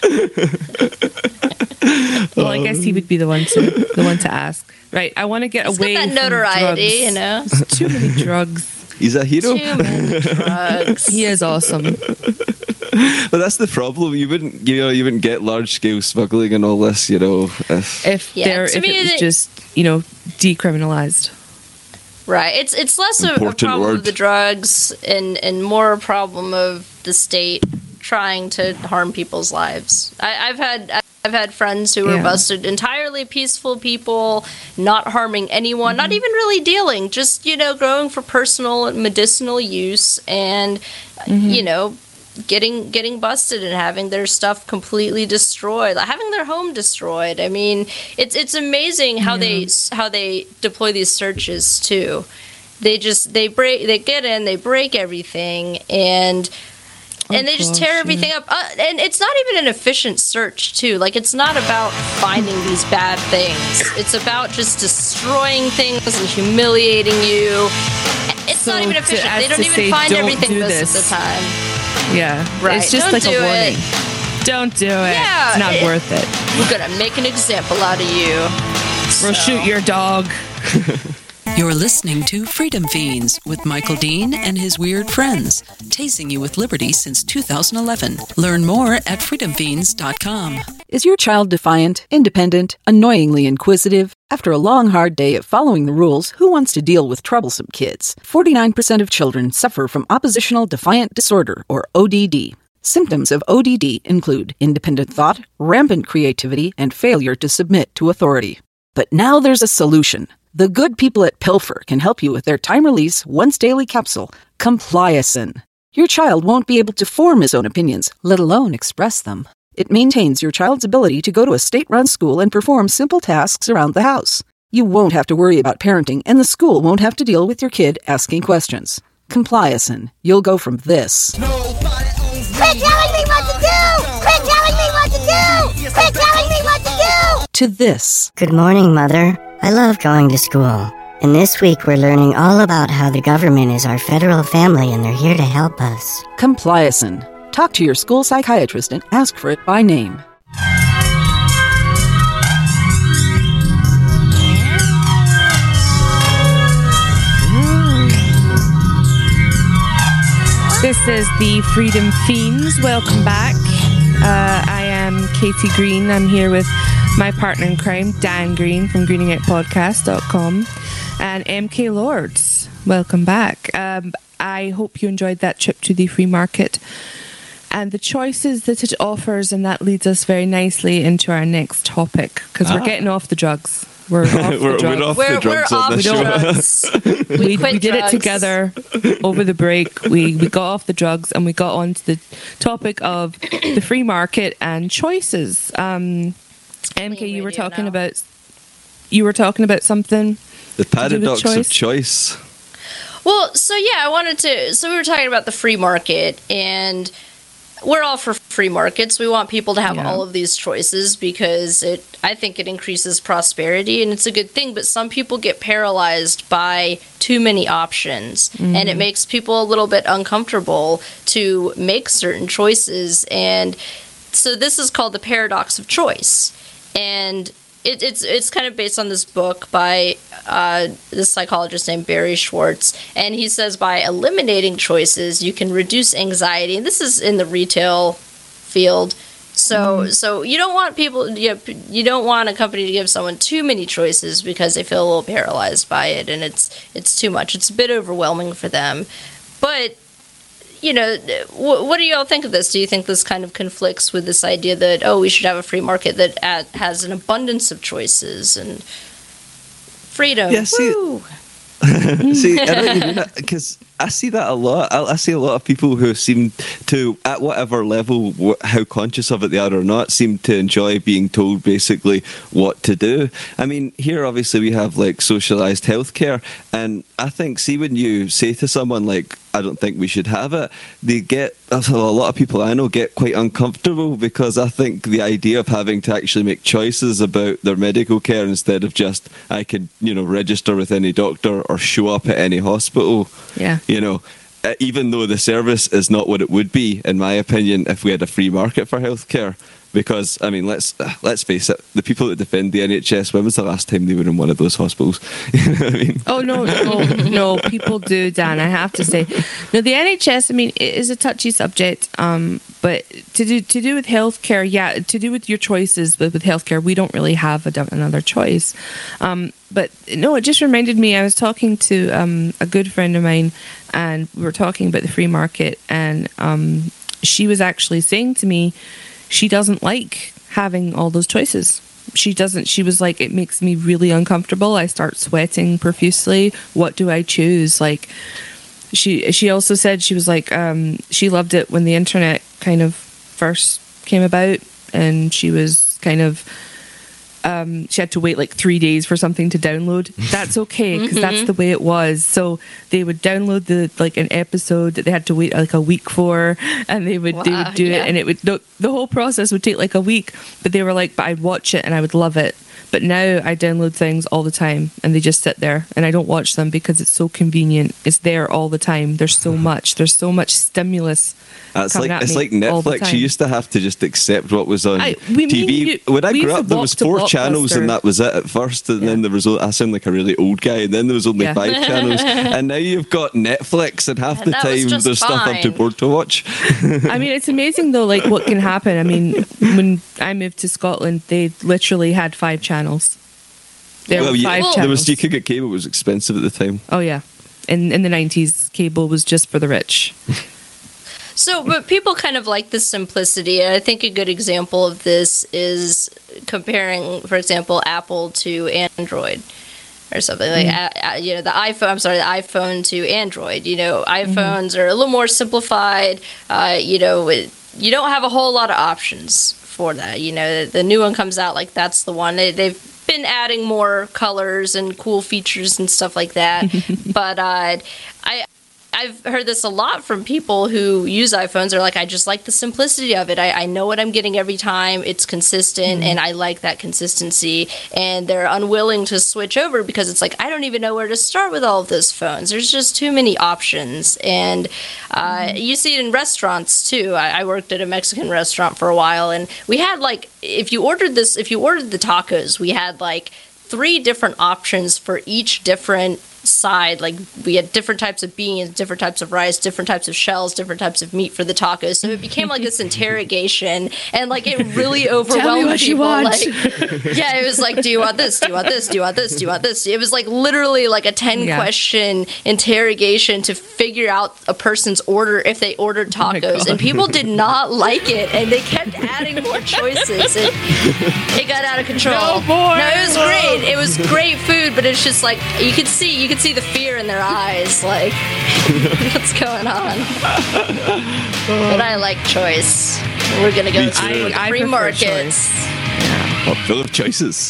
C: Well, I guess he would be the one to the one to ask. Right. I want to get
D: It's
C: away
D: got that
C: from
D: notoriety,
C: drugs.
D: you know.
C: It's too many drugs.
A: He's a hero.
D: Too many drugs.
C: He is awesome.
A: But that's the problem. You wouldn't, you know, you wouldn't get large scale smuggling and all this, you know. If,
C: If
D: Yeah,
C: there,
D: to
C: if
D: me,
C: it was
D: it-
C: just you know decriminalized.
D: Right. It's it's less of a
A: Important
D: problem
A: word.
D: of the drugs and and more a problem of the state trying to harm people's lives. I, I've had I've had friends who were
C: Yeah.
D: busted, entirely peaceful people, not harming anyone,
C: Mm-hmm.
D: not even really dealing, just you know growing for personal and medicinal use, and
C: Mm-hmm.
D: you know getting getting busted and having their stuff completely destroyed, like having their home destroyed. I mean, it's it's amazing how they how they deploy these searches too. They just they break they get in, they break everything, and and they just
C: gosh,
D: tear
C: yeah.
D: everything up. Uh, and it's not even an efficient search too. Like it's not about finding these bad things. It's about just destroying things and humiliating you. It's
C: So
D: not even
C: to-
D: efficient.
C: as
D: They don't
C: to
D: even
C: say,
D: find
C: "Don't
D: everything
C: do
D: most of
C: this."
D: the time.
C: Yeah.
D: Right.
C: It's just
D: Don't
C: like
D: do
C: a warning.
D: it.
C: Don't do it.
D: Yeah,
C: It's not
D: it-
C: worth it.
D: We're gonna make an example out of you.
C: We'll shoot your dog.
E: You're listening to Freedom Fiends with Michael Dean and his weird friends, tasing you with liberty since two thousand eleven. Learn more at freedom fiends dot com. Is your child defiant, independent, annoyingly inquisitive? After a long, hard day of following the rules, who wants to deal with troublesome kids? forty-nine percent of children suffer from oppositional defiant disorder, or O D D. Symptoms of O D D include independent thought, rampant creativity, and failure to submit to authority. But now there's a solution. The good people at Pilfer can help you with their time-release, once-daily capsule, Compliacin. Your child won't be able to form his own opinions, let alone express them. It maintains your child's ability to go to a state-run school and perform simple tasks around the house. You won't have to worry about parenting, and the school won't have to deal with your kid asking questions. Compliacin. You'll go from this.
J: Quit telling me what to do! Quit telling me what to do! Quit telling me what to do!
E: To this.
K: Good morning, Mother. I love going to school. And this week we're learning all about how the government is our federal family and they're here to help us.
E: Compliacin. Talk to your school psychiatrist and ask for it by name.
C: This is the Freedom Fiends. Welcome back. Uh, I am Katie Green. I'm here with my partner in crime, Dan Green from greening out podcast dot com, and M K Lords. Welcome back. Um, I hope you enjoyed that trip to the free market and the choices that it offers, and that leads us very nicely into our next topic, because
A: ah.
C: we're getting off the drugs. We're off
A: we're,
C: the drugs.
A: We're off
D: we're,
A: the drugs
D: we're
A: on
D: off
A: this
D: the
A: show.
D: drugs. we,
C: we,
D: quit
C: we did
D: drugs.
C: it together over the break. We we got off the drugs and we got on to the topic of the free market and choices. Um, M K, you were talking
D: now.
C: about you were talking about something.
A: The paradox
C: choice?
A: of choice.
D: Well, so yeah, I wanted to. So we were talking about the free market, and we're all for free markets. We want people to have
C: Yeah.
D: all of these choices because it. I think it increases prosperity, and it's a good thing. But some people get paralyzed by too many options,
C: Mm-hmm.
D: and it makes people a little bit uncomfortable to make certain choices. And so this is called the paradox of choice, and it, it's it's kind of based on this book by uh, this psychologist named Barry Schwartz, and he says by eliminating choices you can reduce anxiety, and this is in the retail field. So mm. so you don't want people you, you don't want a company to give someone too many choices because they feel a little paralyzed by it, and it's it's too much. It's a bit overwhelming for them, but. You know, what do you all think of this? Do you think this kind of conflicts with this idea that, oh, we should have a free market that has an abundance of choices and freedom?
A: Yeah, see,
D: Woo!
A: see, I don't even because I see that a lot. I, I see a lot of people who seem to, at whatever level, wh- how conscious of it they are or not, seem to enjoy being told basically what to do. I mean, here obviously we have like socialised healthcare, and I think, see, when you say to someone like, I don't think we should have it, they get, a lot of people I know get quite uncomfortable, because I think the idea of having to actually make choices about their medical care instead of just, I could, you know, register with any doctor or show up at any hospital,
C: Yeah.
A: you know, even though the service is not what it would be, in my opinion, if we had a free market for healthcare. Because, I mean, let's let's face it, the people that defend the N H S, when was the last time they were in one of those hospitals? You know what I mean?
C: Oh, no, no, no, people do, Dan, I have to say. No, the N H S, I mean, it is a touchy subject, um, but to do to do with healthcare, yeah, to do with your choices with, with healthcare, we don't really have a, another choice. Um, but no, it just reminded me, I was talking to um, a good friend of mine, and we were talking about the free market, and um, she was actually saying to me, she doesn't like having all those choices. She doesn't. She was like, it makes me really uncomfortable. I start sweating profusely. What do I choose? Like, she she also said she was like, um, she loved it when the internet kind of first came about, and she was kind of, um, she had to wait like three days for something to download. That's okay, because mm-hmm. that's the way it was. So they would download the like an episode that they had to wait like a week for, and they would wow, they would do yeah. it, and it would the, the whole process would take like a week. But they were like, but I'd watch it and I would love it. But now I download things all the time and they just sit there and I don't watch them because it's so convenient. It's there all the time. There's so much. There's so much stimulus.
A: Uh, it's
C: coming
A: like
C: at
A: it's
C: me
A: like
C: all the
A: Netflix.
C: time.
A: You used to have to just accept what was on
C: I- we
A: T V.
C: mean you-
A: when I
C: we
A: grew
C: used
A: up,
C: to
A: there
C: walk
A: was
C: to
A: four channels and
C: Blockbuster.
A: that was it at first. And then there was I sound like a really old guy. And then there was only
C: Yeah.
A: five channels. And now you've got Netflix, and half
D: And
A: the
D: that was
A: time
D: just
A: there's stuff I'm too
D: fine.
A: bored to watch.
C: I mean, it's amazing though, like what can happen. I mean, when I moved to Scotland, they literally had five channels. There
A: well,
C: were
A: yeah,
C: five
D: Well,
C: channels.
A: there was you could get cable. It was expensive at the time.
C: Oh yeah, in in the nineties, cable was just for the rich.
D: So, but people kind of like the simplicity. And I think a good example of this is comparing, for example, Apple to Android or something like, uh, uh, you know, the iPhone, I'm sorry, the iPhone to Android. You know, iPhones are a little more simplified. Uh, you know, it, you don't have a whole lot of options for that. You know, the, the new one comes out, like that's the one. They, they've been adding more colors and cool features and stuff like that. But uh, I, I've heard this a lot from people who use iPhones. They're like, I just like the simplicity of it. I, I know what I'm getting every time. It's consistent, and I like that consistency. And they're unwilling to switch over because it's like, I don't even know where to start with all of those phones. There's just too many options. And uh, you see it in restaurants, too. I, I worked at a Mexican restaurant for a while, and we had, like, if you ordered this, if you ordered the tacos, we had, like, three different options for each different side. Like we had different types of beans, different types of rice, different types of shells, different types of meat for the tacos. So it became like this interrogation, and like it really overwhelmed
C: what you
D: people.
C: want.
D: Like, yeah, it was like, do you want this? Do you want this? Do you want this? Do you want this? It was like literally like a ten
C: Yeah.
D: question interrogation to figure out a person's order if they ordered
C: Oh my
D: tacos,
C: God.
D: and people did not like it, and they kept adding more choices. It, it got out of control.
C: No more.
D: No, it was great. It was great food, but it's just like you could see, you could see the fear in their eyes. Like, what's going on? But I like choice. We're gonna go
A: Me
D: to
A: too.
D: the
C: I
D: free
C: prefer
D: markets.
A: Oh, full of choices.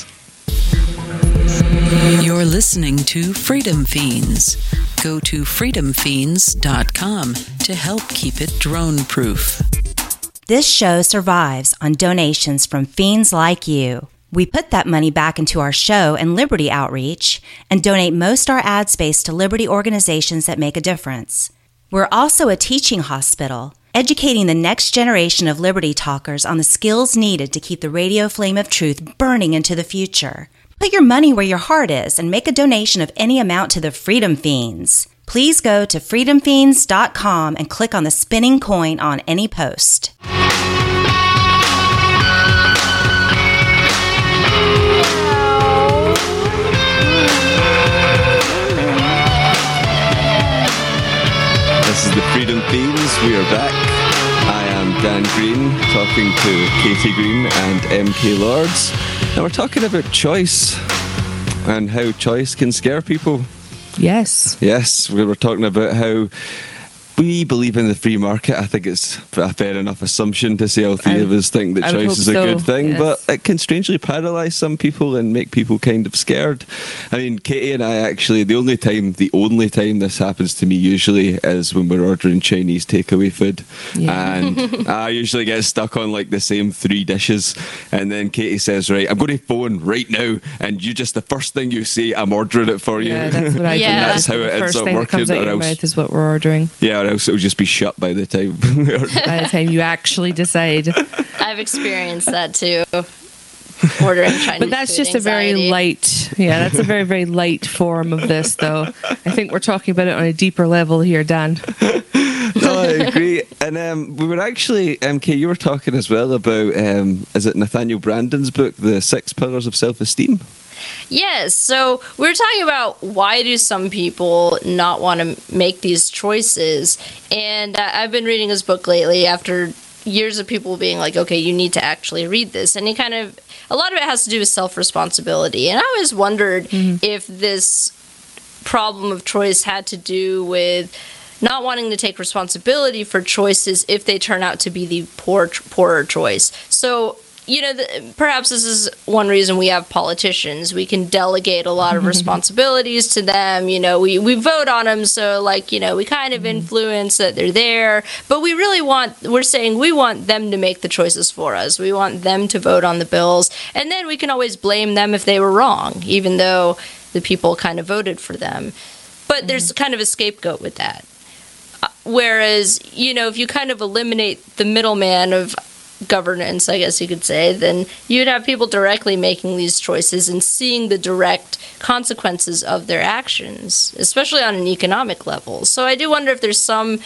E: You're listening to Freedom Fiends. Go to freedom fiends dot com to help keep it drone proof.
L: This show survives on donations from fiends like you. We put that money back into our show and Liberty outreach and donate most our ad space to Liberty organizations that make a difference. We're also a teaching hospital, educating the next generation of Liberty talkers on the skills needed to keep the radio flame of truth burning into the future. Put your money where your heart is and make a donation of any amount to the Freedom Fiends. Please go to freedom fiends dot com and click on the spinning coin on any post.
A: This is the Freedom Fiends. We are back. I am Dan Green, talking to Katie Green and M K Lords. And we're talking about choice and how choice can scare people.
C: Yes.
A: Yes, we were talking about how we believe in the free market. I think it's a fair enough assumption to say all three
C: I-
A: of us think that
C: I would
A: choice
C: hope
A: is a
C: so,
A: good thing,
C: yes.
A: but it can strangely paralyze some people and make people kind of scared. I mean, Katie and I actually, the only time, the only time this happens to me usually is when we're ordering Chinese takeaway food.
C: Yeah.
A: And I usually get stuck on like the same three dishes. And then Katie says, right, I'm going to phone right now. And you just, the first thing you say, I'm ordering it for you.
C: Yeah, that's what I do.
D: Yeah.
A: That's how it
C: the
A: ends
C: first
A: up
C: thing that
A: working.
C: comes out
A: Or
C: your
A: else,
C: mouth is what we're ordering.
A: yeah, or else it'll just be shut by the time.
C: By the time you actually decide.
D: I've experienced that too. Ordering Chinese
C: But that's
D: food
C: just a very
D: anxiety.
C: light, yeah, that's a very, very light form of this, though. I think we're talking about it on a deeper level here, Dan.
A: No, I agree. And um, we were actually, M K, you were talking as well about, um, is it Nathaniel Brandon's book, The Six Pillars of Self-Esteem?
D: Yes. So we we're talking about why do some people not want to make these choices, and uh, I've been reading his book lately after years of people being like, okay, you need to actually read this, and he kind of, a lot of it has to do with self-responsibility, and I always wondered mm-hmm. if this problem of choice had to do with not wanting to take responsibility for choices if they turn out to be the poor, poorer choice. So you know, the, perhaps this is one reason we have politicians. We can delegate a lot of responsibilities to them. You know, we, we vote on them, so, like, you know, we kind of influence that they're there. But we really want, we're saying we want them to make the choices for us. We want them to vote on the bills. And then we can always blame them if they were wrong, even though the people kind of voted for them. But mm-hmm. there's kind of a scapegoat with that. Uh, whereas, you know, if you kind of eliminate the middleman of governance, I guess you could say, then you'd have people directly making these choices and seeing the direct consequences of their actions, especially on an economic level. So I do wonder if there's some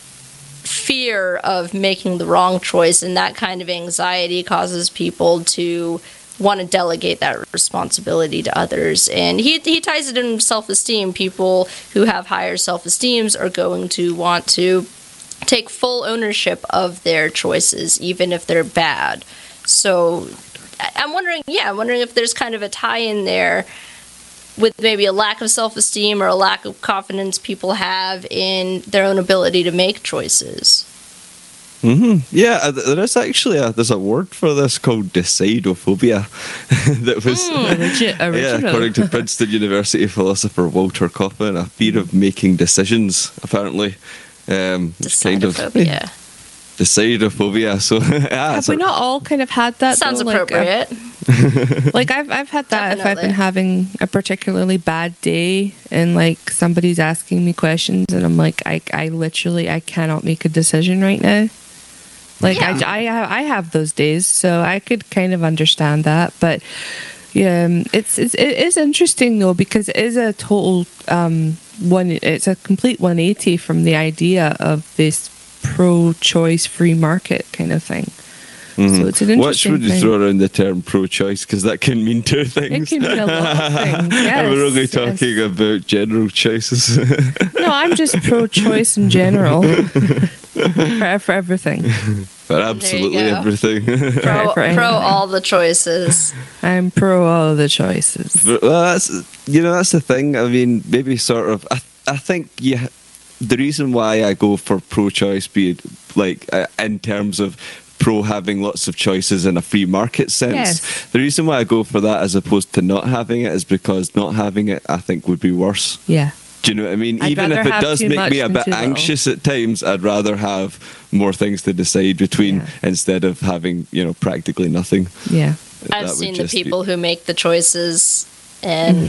D: fear of making the wrong choice, and that kind of anxiety causes people to want to delegate that responsibility to others. And he he ties it in self-esteem. People who have higher self-esteems are going to want to take full ownership of their choices, even if they're bad. So I'm wondering, yeah, I'm wondering if there's kind of a tie-in there with maybe a lack of self-esteem or a lack of confidence people have in their own ability to make choices.
A: Mm-hmm. Yeah, there is actually a, there's a word for this called decidophobia that was
C: mm, legit,
A: yeah, according to Princeton University philosopher Walter Kaufman, a fear of making decisions. Apparently, um, it's kind of
D: decidophobia.
A: Decidophobia. So yeah,
C: have we
A: a,
C: not all kind of had that?
D: Sounds
C: though?
D: appropriate.
C: Like, like I've I've had that. Definitely. If I've been having a particularly bad day and like somebody's asking me questions and I'm like, I I literally I cannot make a decision right now. Like yeah. I, I, have, I have those days, so I could kind of understand that. But yeah, um, it's, it's it is interesting though, because it is a total um, one. It's a complete one eighty from the idea of this pro-choice free market kind of thing. Mm-hmm. So it's an interesting
A: Watch when you
C: thing.
A: throw around the term pro-choice, because that can mean two things.
C: It can mean a lot of things. Yes,
A: and we're only
C: yes.
A: talking about general choices.
C: No, I'm just pro-choice in general. for, for everything.
A: For absolutely everything.
D: Pro, pro all the choices.
C: I'm pro all the choices.
A: Well, that's, you know, that's the thing. I mean, maybe sort of, I, I think, yeah, the reason why I go for pro-choice, be it like uh, in terms of pro having lots of choices in a free market sense.
C: Yes.
A: The reason why I go for that as opposed to not having it is because not having it, I think, would be worse.
C: Yeah.
A: Do you know what I mean?
C: I'd
A: Even if it does make me a bit
C: too
A: anxious at times, I'd rather have more things to decide between
C: yeah.
A: instead of having, you know, practically nothing.
C: Yeah.
D: I've seen the people be... who make the choices and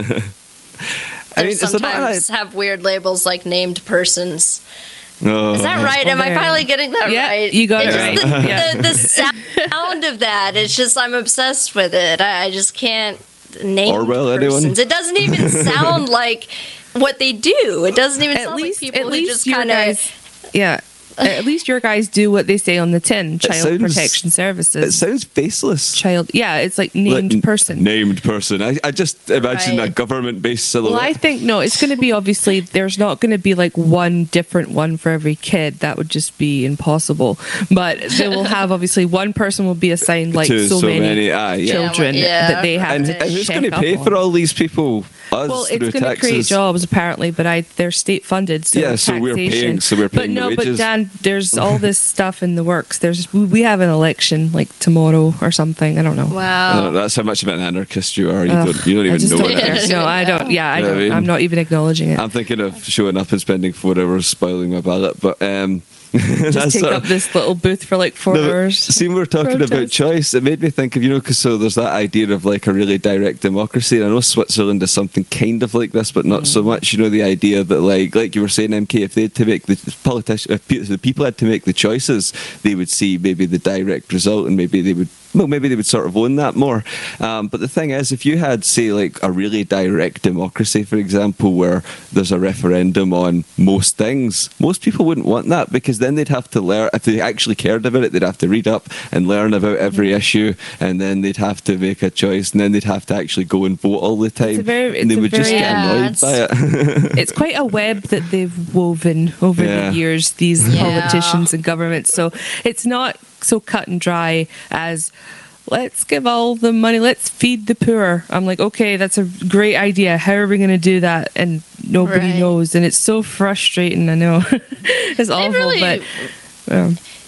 A: I mean,
D: sometimes
A: not,
D: have weird labels like named persons.
A: Oh.
D: Is that right? Am I finally getting that
C: yeah,
D: right?
C: You got
D: it's
C: it right.
D: The,
C: yeah.
D: the, the sound of that, it's just, I'm obsessed with it. I, I just can't name
A: Orwell,
D: persons.
A: anyone?
D: It doesn't even sound like what they do. It doesn't even
C: at
D: sound
C: least,
D: like people
C: at
D: who
C: least
D: just kind of...
C: Yeah. At least your guys do what they say on the tin. Child
A: sounds,
C: Protection Services.
A: It sounds faceless.
C: Child, yeah, it's like named
A: like,
C: person.
A: Named person. I, I just imagine
D: right.
A: a government-based silhouette.
C: Well, I think no. It's going to be obviously. There's not going to be like one different one for every kid. That would just be impossible. But they will have obviously one person will be assigned like
A: to
C: so,
A: so
C: many,
A: many ah, yeah.
C: children
D: Yeah, yeah.
C: that they have
A: and,
C: to
A: and who's
C: check
A: going to
C: up
A: pay
C: on.
A: for all these people? Us
C: Well,
A: through
C: it's going to
A: taxes.
C: create jobs apparently, but I they're state funded. So
A: yeah, so we're
C: taxation.
A: paying. So we're paying
C: But no,
A: the
C: but
A: wages.
C: Dan, there's all this stuff in the works. There's we have an election like tomorrow or something. I don't know.
D: Wow.
A: Uh, that's how much of an anarchist you are. You
C: Ugh,
A: don't. You don't
C: I
A: even
C: just
A: know
C: don't
A: what it
C: care.
A: is.
C: No, I don't. Yeah, I
A: You know
C: don't.
A: what I mean?
C: I'm not even acknowledging it.
A: I'm thinking of showing up and spending four hours spoiling my ballot, but um,
C: Just
A: that's
C: take
A: sort
C: up
A: of,
C: this little booth for like four
A: No,
C: hours.
A: See, we're talking about
C: Protest.
A: choice. It made me think of, you know, because so there's that idea of like a really direct democracy. And I know Switzerland is something kind of like this, but not mm. so much. You know, the idea that like, like you were saying, M K, if they had to make the politician, if the people had to make the choices, they would see maybe the direct result, and maybe they would. Well, maybe they would sort of own that more. Um, but the thing is, if you had, say, like a really direct democracy, for example, where there's a referendum on most things, most people wouldn't want that, because then they'd have to learn, if they actually cared about it, they'd have to read up and learn about every issue, and then they'd have to make a choice, and then they'd have to actually go and vote all the time.
C: It's a very,
A: and they
C: it's a
A: would
C: very,
A: just get
D: yeah,
A: annoyed by it.
C: It's quite a web that they've woven over
A: Yeah.
C: the years, these
D: Yeah.
C: politicians and governments. So it's not so cut and dry as let's give all the money, let's feed the poor. I'm like, okay, that's a great idea. How are we going to do that? And nobody
D: Right.
C: knows. And it's so frustrating, I know. It's awful,
D: really,
C: but... Um,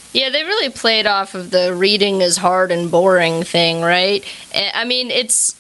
D: Yeah, they really played off of the reading is hard and boring thing, right? I mean, it's...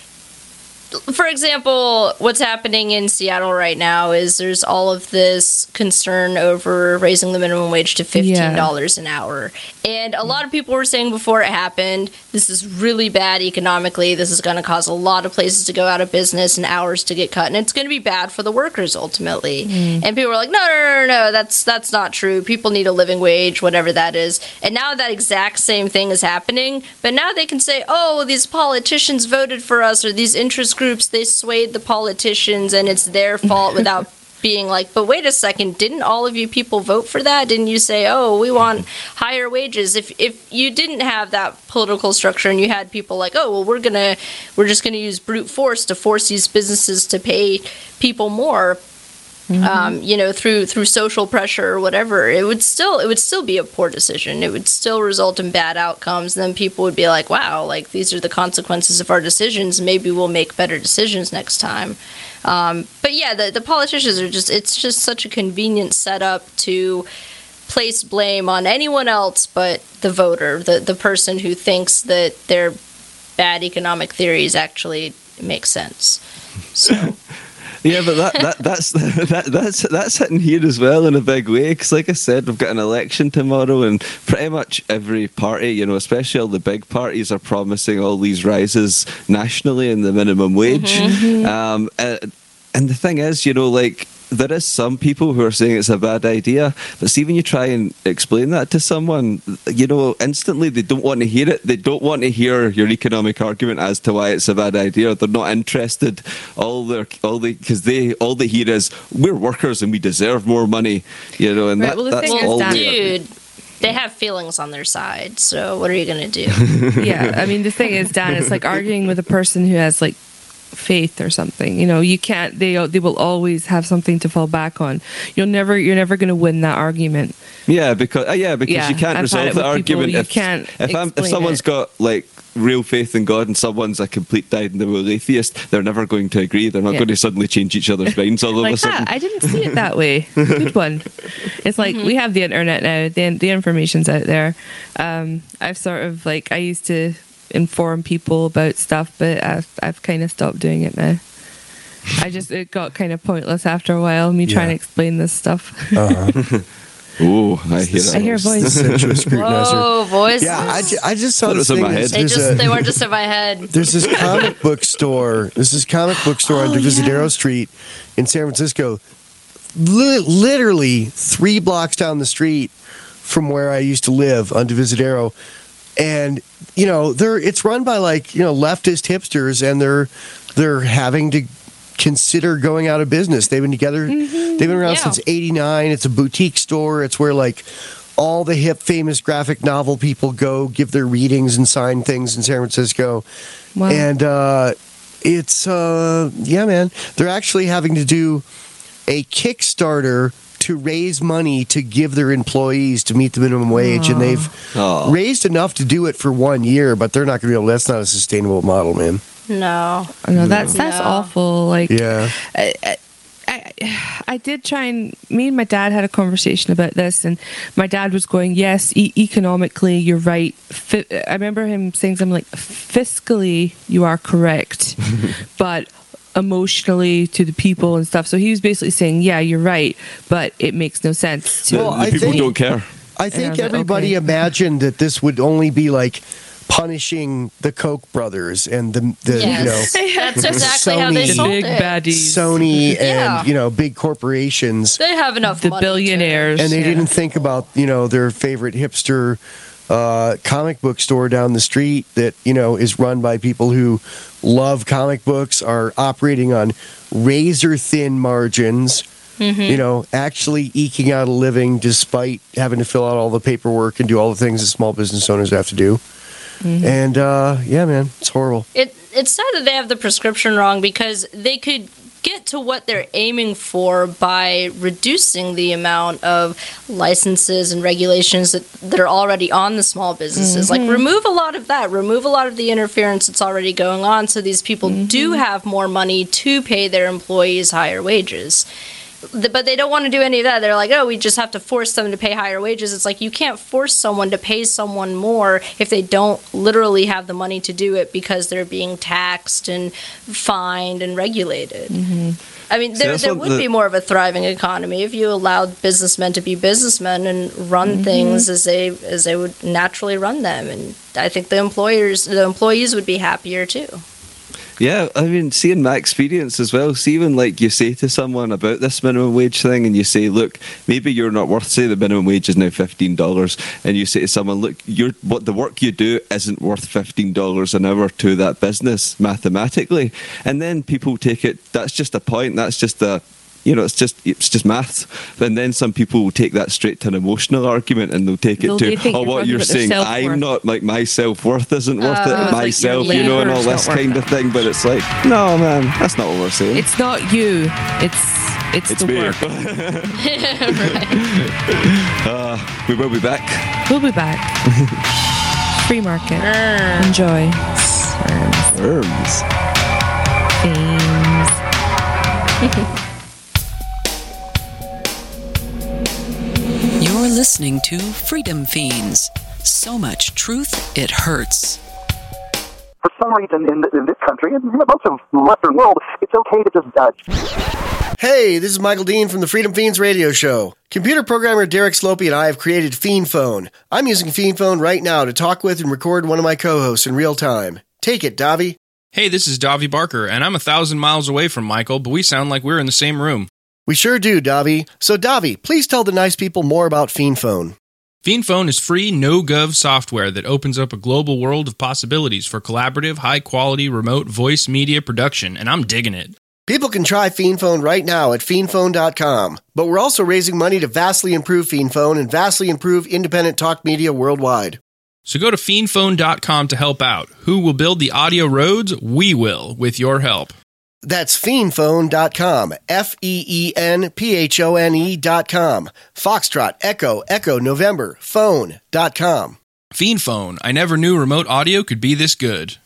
D: For example, what's happening in Seattle right now is there's all of this concern over raising the minimum wage to fifteen dollars yeah. an hour. And a lot of people were saying before it happened, this is really bad economically. This is going to cause a lot of places to go out of business and hours to get cut. And it's going to be bad for the workers ultimately. Mm. And people were like, no, no, no, no, no, that's, that's not true. People need a living wage, whatever that is. And now that exact same thing is happening. But now they can say, oh, these politicians voted for us, or these interest groups, they swayed the politicians and it's their fault, without being like, but wait a second, didn't all of you people vote for that? Didn't you say, oh, we want higher wages? If if you didn't have that political structure and you had people like, oh, well, we're gonna we're just gonna use brute force to force these businesses to pay people more, mm-hmm. um, you know, through through social pressure or whatever, it would still it would still be a poor decision. It would still result in bad outcomes. And then people would be like, wow, like these are the consequences of our decisions. Maybe we'll make better decisions next time. Um, but yeah, the, the politicians are just, it's just such a convenient setup to place blame on anyone else but the voter, the, the person who thinks that their bad economic theories actually make sense. So.
A: Yeah, but that, that that's that, that's that's hitting here as well in a big way, because like I said, we've got an election tomorrow, and pretty much every party, you know, especially all the big parties, are promising all these rises nationally in the minimum wage. Mm-hmm. Um, and, and the thing is, you know, like, there is some people who are saying it's a bad idea, but see, when you try and explain that to someone, you know, instantly they don't want to hear it. They don't want to hear your economic argument as to why it's a bad idea. They're not interested. All their, all they, because they, all they hear is, we're workers and we deserve more money, you know, and
D: right,
A: that,
D: well, the
A: that's
D: thing
A: all.
D: Is, dude, they have feelings on their side, so what are you going to do?
C: Yeah, I mean, the thing is, Dan, it's like arguing with a person who has, like, faith or something. You know, you can't, they they will always have something to fall back on. You'll never you're never going to win that argument.
A: Yeah, because uh, yeah, because
C: yeah,
A: you can't
C: I've
A: resolve the argument
C: people,
A: if
C: can't
A: if, I'm, if someone's
C: it.
A: got like real faith in God and someone's a complete dyed-in-the-wool atheist, they're never going to agree. They're not
C: yeah.
A: going to suddenly change each other's minds all
C: like,
A: of a sudden.
C: Ah, I didn't see it that way. Good one. It's like mm-hmm. we have the internet now. The the information's out there. Um, I've sort of like I used to inform people about stuff, but I've I've kind of stopped doing it now. I just, it got kind of pointless after a while, me yeah. trying to explain this stuff.
B: Uh-huh.
A: Oh, I hear that.
C: I hear a voice.
D: Whoa, voice.
B: Yeah, I, ju- I just saw this
A: in
B: thing.
A: my head.
D: They, just, a, they weren't just in my head.
B: There's this comic book store. There's this comic book store
C: oh,
B: on Divisadero
C: yeah.
B: Street in San Francisco. Li- literally three blocks down the street from where I used to live on Divisadero. And, you know, they're it's run by, like, you know, leftist hipsters, and they're they're having to consider going out of business. They've been together. Mm-hmm. They've been around yeah. since eighty-nine. It's a boutique store. It's where, like, all the hip, famous graphic novel people go give their readings and sign things in San Francisco. Wow. And uh, it's, uh, yeah, man. They're actually having to do a Kickstarter to raise money to give their employees to meet the minimum wage. Oh. And they've oh. raised enough to do it for one year, but they're not going to be able to. That's not a sustainable model, man.
D: No,
C: no, that's that's no. awful. Like,
B: yeah,
C: I, I, I, I did try and me and my dad had a conversation about this, and my dad was going, "Yes, e- economically, you're right." Fi- I remember him saying something like, "Fiscally, you are correct," but emotionally to the people and stuff. So he was basically saying, "Yeah, you're right, but it makes no sense to
A: well, the I people think, don't care."
B: I think I everybody like, okay. imagined that this would only be like punishing the Koch brothers and the, the
D: yes.
B: you know,
D: that's exactly
B: Sony,
D: how they sold
C: big
D: it.
C: baddies.
B: Sony and
D: yeah.
B: you know, big corporations.
D: They have enough
C: the
D: money
C: billionaires,
D: to,
B: and they
C: yeah.
B: didn't think about, you know, their favorite hipster uh, comic book store down the street that, you know, is run by people who love comic books, are operating on razor thin margins. Mm-hmm. You know, actually eking out a living despite having to fill out all the paperwork and do all the things that small business owners have to do. Mm-hmm. And, uh, yeah, man, it's horrible.
D: It It's sad that they have the prescription wrong, because they could get to what they're aiming for by reducing the amount of licenses and regulations that, that are already on the small businesses. Mm-hmm. Like, remove a lot of that. Remove a lot of the interference that's already going on, so these people mm-hmm. do have more money to pay their employees higher wages. but they don't want to do any of that. They're like, oh, we just have to force them to pay higher wages. It's like you can't force someone to pay someone more if they don't literally have the money to do it because they're being taxed and fined and regulated. Mm-hmm. I mean, there, there would the, be more of a thriving economy if you allowed businessmen to be businessmen and run mm-hmm. things as they as they would naturally run them. And I think the employers, the employees would be happier too.
A: Yeah, I mean, seeing my experience as well, see when like you say to someone about this minimum wage thing and you say, look, maybe you're not worth, say the minimum wage is now fifteen dollars, and you say to someone, look, you're, what the work you do isn't worth fifteen dollars an hour to that business mathematically. And then people take it, that's just a point, that's just a, you know, it's just it's just maths. And then some people will take that straight to an emotional argument and they'll take it
C: They'll-
A: to,
C: they think
A: oh,
C: you're
A: what
C: talking
A: you're
C: about their
A: saying,
C: self-worth.
A: I'm not, like, my self-worth isn't worth
C: Oh,
A: it,
C: it's like
A: myself,
C: your
A: you know, and all
C: labour's
A: this
C: not worth
A: kind
C: it.
A: of thing. But it's like, no, man, that's not what we're saying.
C: It's not you. It's it's,
A: It's
C: the
A: me.
C: work.
A: uh, we will be back.
C: We'll be back. Free market. Enjoy.
A: Worms.
C: Themes.
M: You're listening to Freedom Fiends. So much truth, it hurts.
N: For some reason in, in this country, and most of the Western world, it's okay to just judge.
B: Hey, this is Michael Dean from the Freedom Fiends radio show. Computer programmer Derek Slopey and I have created Fiend Phone. I'm using Fiend Phone right now to talk with and record one of my co-hosts in real time. Take it, Davi.
O: Hey, this is Davi Barker, and I'm a thousand miles away from Michael, but we sound like we're in the same room.
B: We sure do, Davi. So, Davi, please tell the nice people more about Fiend Phone.
O: Fiend Phone is free, no-gov software that opens up a global world of possibilities for collaborative, high-quality, remote voice media production, and I'm digging it.
B: People can try Fiend Phone right now at fiend phone dot com, but we're also raising money to vastly improve Fiend Phone and vastly improve independent talk media worldwide.
O: So go to fiend phone dot com to help out. Who will build the audio roads? We will, with your help.
B: That's fiend phone dot com, F E E N P H O N E dot com. Foxtrot, Echo, Echo, November, phone dot com.
O: Fiend Phone. I never knew remote audio could be this good.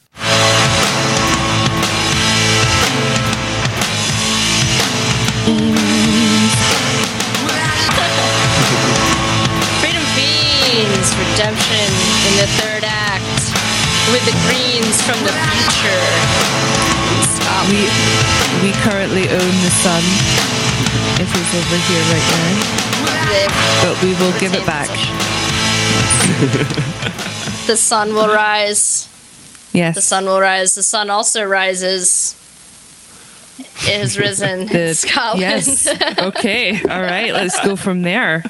D: Freedom Fiends, redemption in the third act with the Greens from the future. Stop.
C: We we currently own the sun. It is over here right now, but we will give it back.
D: The sun will rise.
C: Yes.
D: The sun will rise. The sun also rises. It has risen
C: The-
D: in Scotland.
C: Yes. Okay. All right. Let's go from there.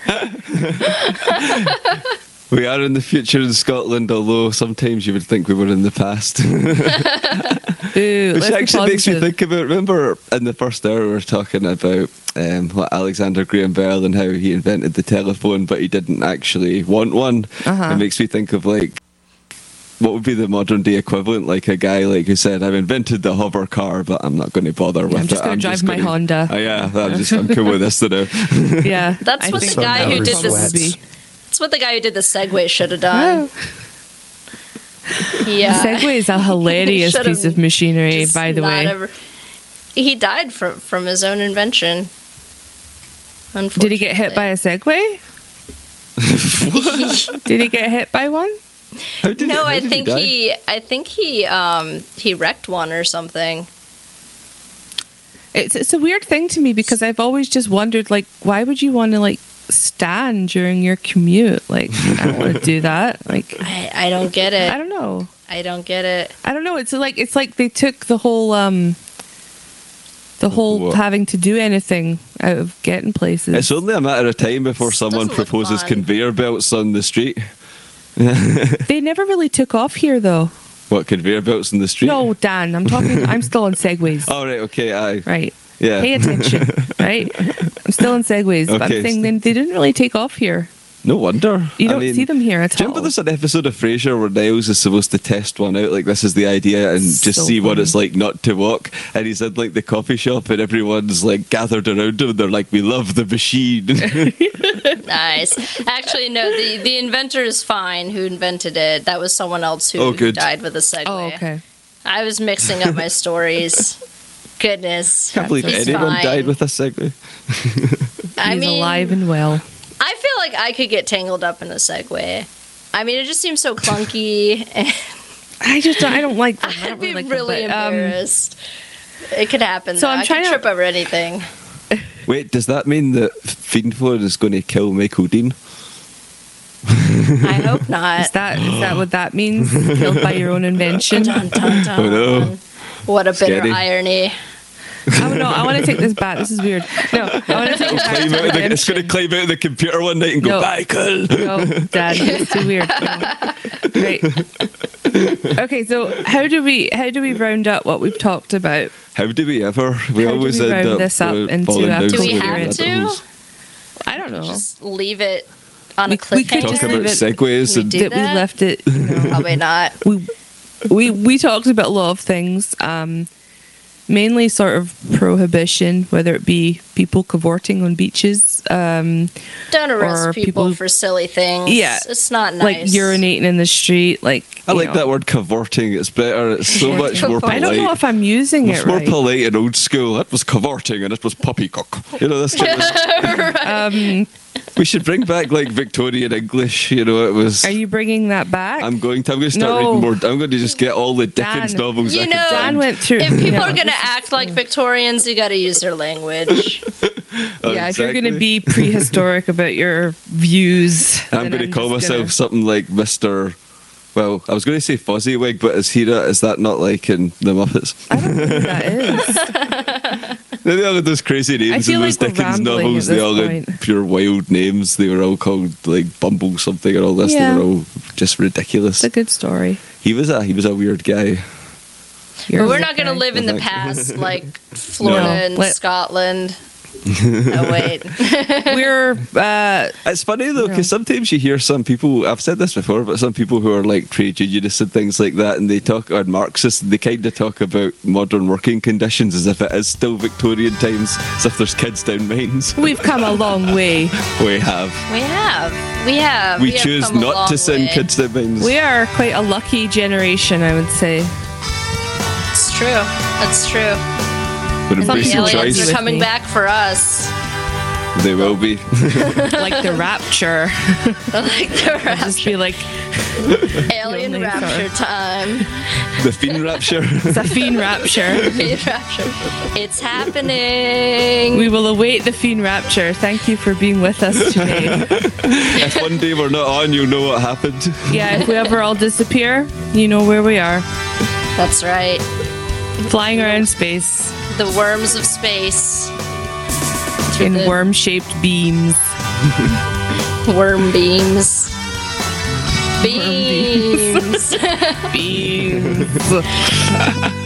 A: We are in the future in Scotland, although sometimes you would think we were in the past.
C: Ooh,
A: Which
C: let's be
A: actually makes me
C: positive.
A: think about, remember in the first hour we were talking about um, what Alexander Graham Bell and how he invented the telephone, but he didn't actually want one.
C: Uh-huh.
A: It makes me think of like, what would be the modern day equivalent? Like a guy like who said, I've invented the hover car, but I'm not going to bother with
C: I'm just
A: it.
C: gonna drive my
A: gonna-
C: Honda."
A: Oh, yeah, I'm just I'm cool with this now.
C: Yeah.
D: That's
C: I
D: what
C: think
D: the guy who did
C: Sweats.
D: this. That's what the guy who did the Segway should have done. Yeah.
C: Segway is a hilarious
D: Should've
C: piece of machinery,
D: just
C: by the
D: not
C: way.
D: ever- he died from from his own invention.
C: Did he get hit by a Segway? Did he get hit by one?
D: No, I think he, I think he, um, he wrecked one or something.
C: It's it's a weird thing to me because I've always just wondered, like, why would you want to like stand during your commute? Like, I don't want to do that. Like,
D: I, I don't get it.
C: I don't know.
D: I don't get it.
C: I don't know. It's like it's like they took the whole um the whole
A: What?
C: having to do anything out of getting places.
A: It's only a matter of time before someone
D: doesn't look
A: proposes
D: fun.
A: conveyor belts on the street.
C: They never really took off here, though.
A: What, conveyor belts in the street?
C: No, Dan, I'm talking. I'm still on Segways.
A: Oh, right, okay, aye.
C: Right.
A: Yeah.
C: Pay attention. Right. I'm still on Segways, but
A: Okay.
C: I'm saying they, they didn't really take off here.
A: No wonder.
C: You
A: I
C: don't
A: mean,
C: see them here at
A: do you
C: all.
A: remember there's an episode of Frasier where Niles is supposed to test one out, like this is the idea, and just
C: So
A: see what
C: funny.
A: it's like not to walk, and he's in like the coffee shop and everyone's like gathered around him, they're like, we love the machine.
D: Nice. Actually, no. The the inventor is fine. Who invented it? That was someone else who,
A: Oh,
D: who
A: good.
D: died with a Segway.
C: Oh, okay.
D: I was mixing up my stories. goodness.
A: Can't believe
D: He's
A: anyone
D: fine.
A: died with a segue.
D: I
C: He's
D: mean,
C: alive and well.
D: I feel like I could get tangled up in a Segway. I mean, it just seems so clunky. And
C: I just don't, I don't like them. I
D: I'd
C: don't
D: be
C: really, like
D: really
C: them, but, um,
D: embarrassed. It could happen.
C: So
D: though.
C: I'm
D: I
C: trying
D: could
C: to-
D: trip over anything.
A: Wait, does that mean that Fiend Floyd is going to kill Michael Dean?
D: I hope not.
C: Is that is that what that means? Killed by your own invention?
D: Dun, dun, dun.
A: Oh no.
D: What a bitter
A: Scary.
D: irony.
C: Oh no, I want to take this back. This is weird. No, I want to take this back.
A: Climb
C: to
A: out of the, it's
C: redemption.
A: going to climb out of the computer one night and go,
C: No.
A: Michael!
C: No, Dad, it's too weird. No. Right. Okay, so how do we how do we round up what we've talked about?
A: How do we ever? We
C: How do
A: always
C: we
A: end
C: round
A: up
C: this up
A: uh,
C: into
A: falling
C: a
A: down
D: Do we
A: some
D: have
A: rabbit
D: to?
A: holes.
C: I don't know.
D: Just leave it on
C: We-
D: a
C: we could
D: cliffhanger.
C: just
A: Talk about
C: leave it-
A: segues
D: We
A: and
D: do
C: that we
D: that?
C: left it. You know,
D: Probably not.
C: we we we talked about a lot of things. Um, mainly sort of prohibition, whether it be people cavorting on beaches, um,
D: Don't arrest
C: or
D: people,
C: people-
D: for silly things.
C: Yeah.
D: It's not nice.
C: like urinating in the street. Like
A: I
C: you
A: like
C: know.
A: that word cavorting. It's better. It's so much more polite.
C: I don't know if I'm using
A: It's
C: it
A: more
C: right.
A: polite and old school. That was cavorting and it was poppycock. You know, this kind of,
C: Um,
A: we should bring back like Victorian English. You know, it was.
C: are you bringing that back?
A: I'm going to. I'm going to start
C: No.
A: reading more. I'm going to just get all the Dickens
C: Dan.
A: novels.
D: You
A: I
D: know,
A: can
C: Dan
A: find.
C: went through.
D: If people
C: yeah.
D: are going to act like Victorians, you got to use their language.
A: Oh,
C: Yeah, if you're going to
A: exactly.
C: be prehistoric about your views,
A: I'm
C: then
A: going to call
C: just
A: myself
C: gonna-
A: something like Mister Well, I was going to say Fozziewig, but is he that? Is that not like in the Muppets?
C: I don't know who that is.
A: They all had those crazy names
C: feel
A: in those
C: like we're
A: Dickens
C: rambling
A: novels.
C: at
A: They
C: this
A: all
C: point.
A: had pure wild names. They were all called like Bumble something or all this.
C: Yeah.
A: They were all just ridiculous.
C: It's a good story.
A: He was a he was a weird guy.
C: You're
D: But we're
C: a
D: not going to
C: guy.
D: live in the
A: Thank you.
D: past like Florida
C: No.
D: and
C: Let-
D: Scotland. Oh, wait.
C: We're uh,
A: It's funny though,
C: Yeah.
A: because sometimes you hear some people. I've said this before, but some people who are like trade unionists and things like that, and they talk or Marxists, they kind of talk about modern working conditions as if it is still Victorian times, as if there's kids down mines.
C: we've come a long way.
A: We have.
D: We have. We have.
A: We
D: have
A: choose
D: come a
A: not
D: long
A: to send
D: way.
A: kids down mines.
C: We are quite a lucky generation, I would say.
D: It's true. It's true.
A: But
D: And
A: embrace
D: the
A: your
D: aliens
A: choice.
D: are coming
C: me.
D: back for us.
A: They will be.
C: Like the rapture.
D: Like the
C: It'll just be like
D: alien
C: Lonely
D: rapture time.
A: The fiend rapture.
C: it's a fiend rapture.
D: Fiend rapture. It's happening.
C: We will await the fiend rapture. Thank you for being with us today.
A: If one day we're not on, you'll know what happened.
C: Yeah, if we ever all disappear, you know where we are.
D: That's right.
C: Flying around space
D: The worms of space.
C: in
D: the-
C: worm-shaped beams.
D: Worm beams.
C: Worm
D: Beams.
C: beams.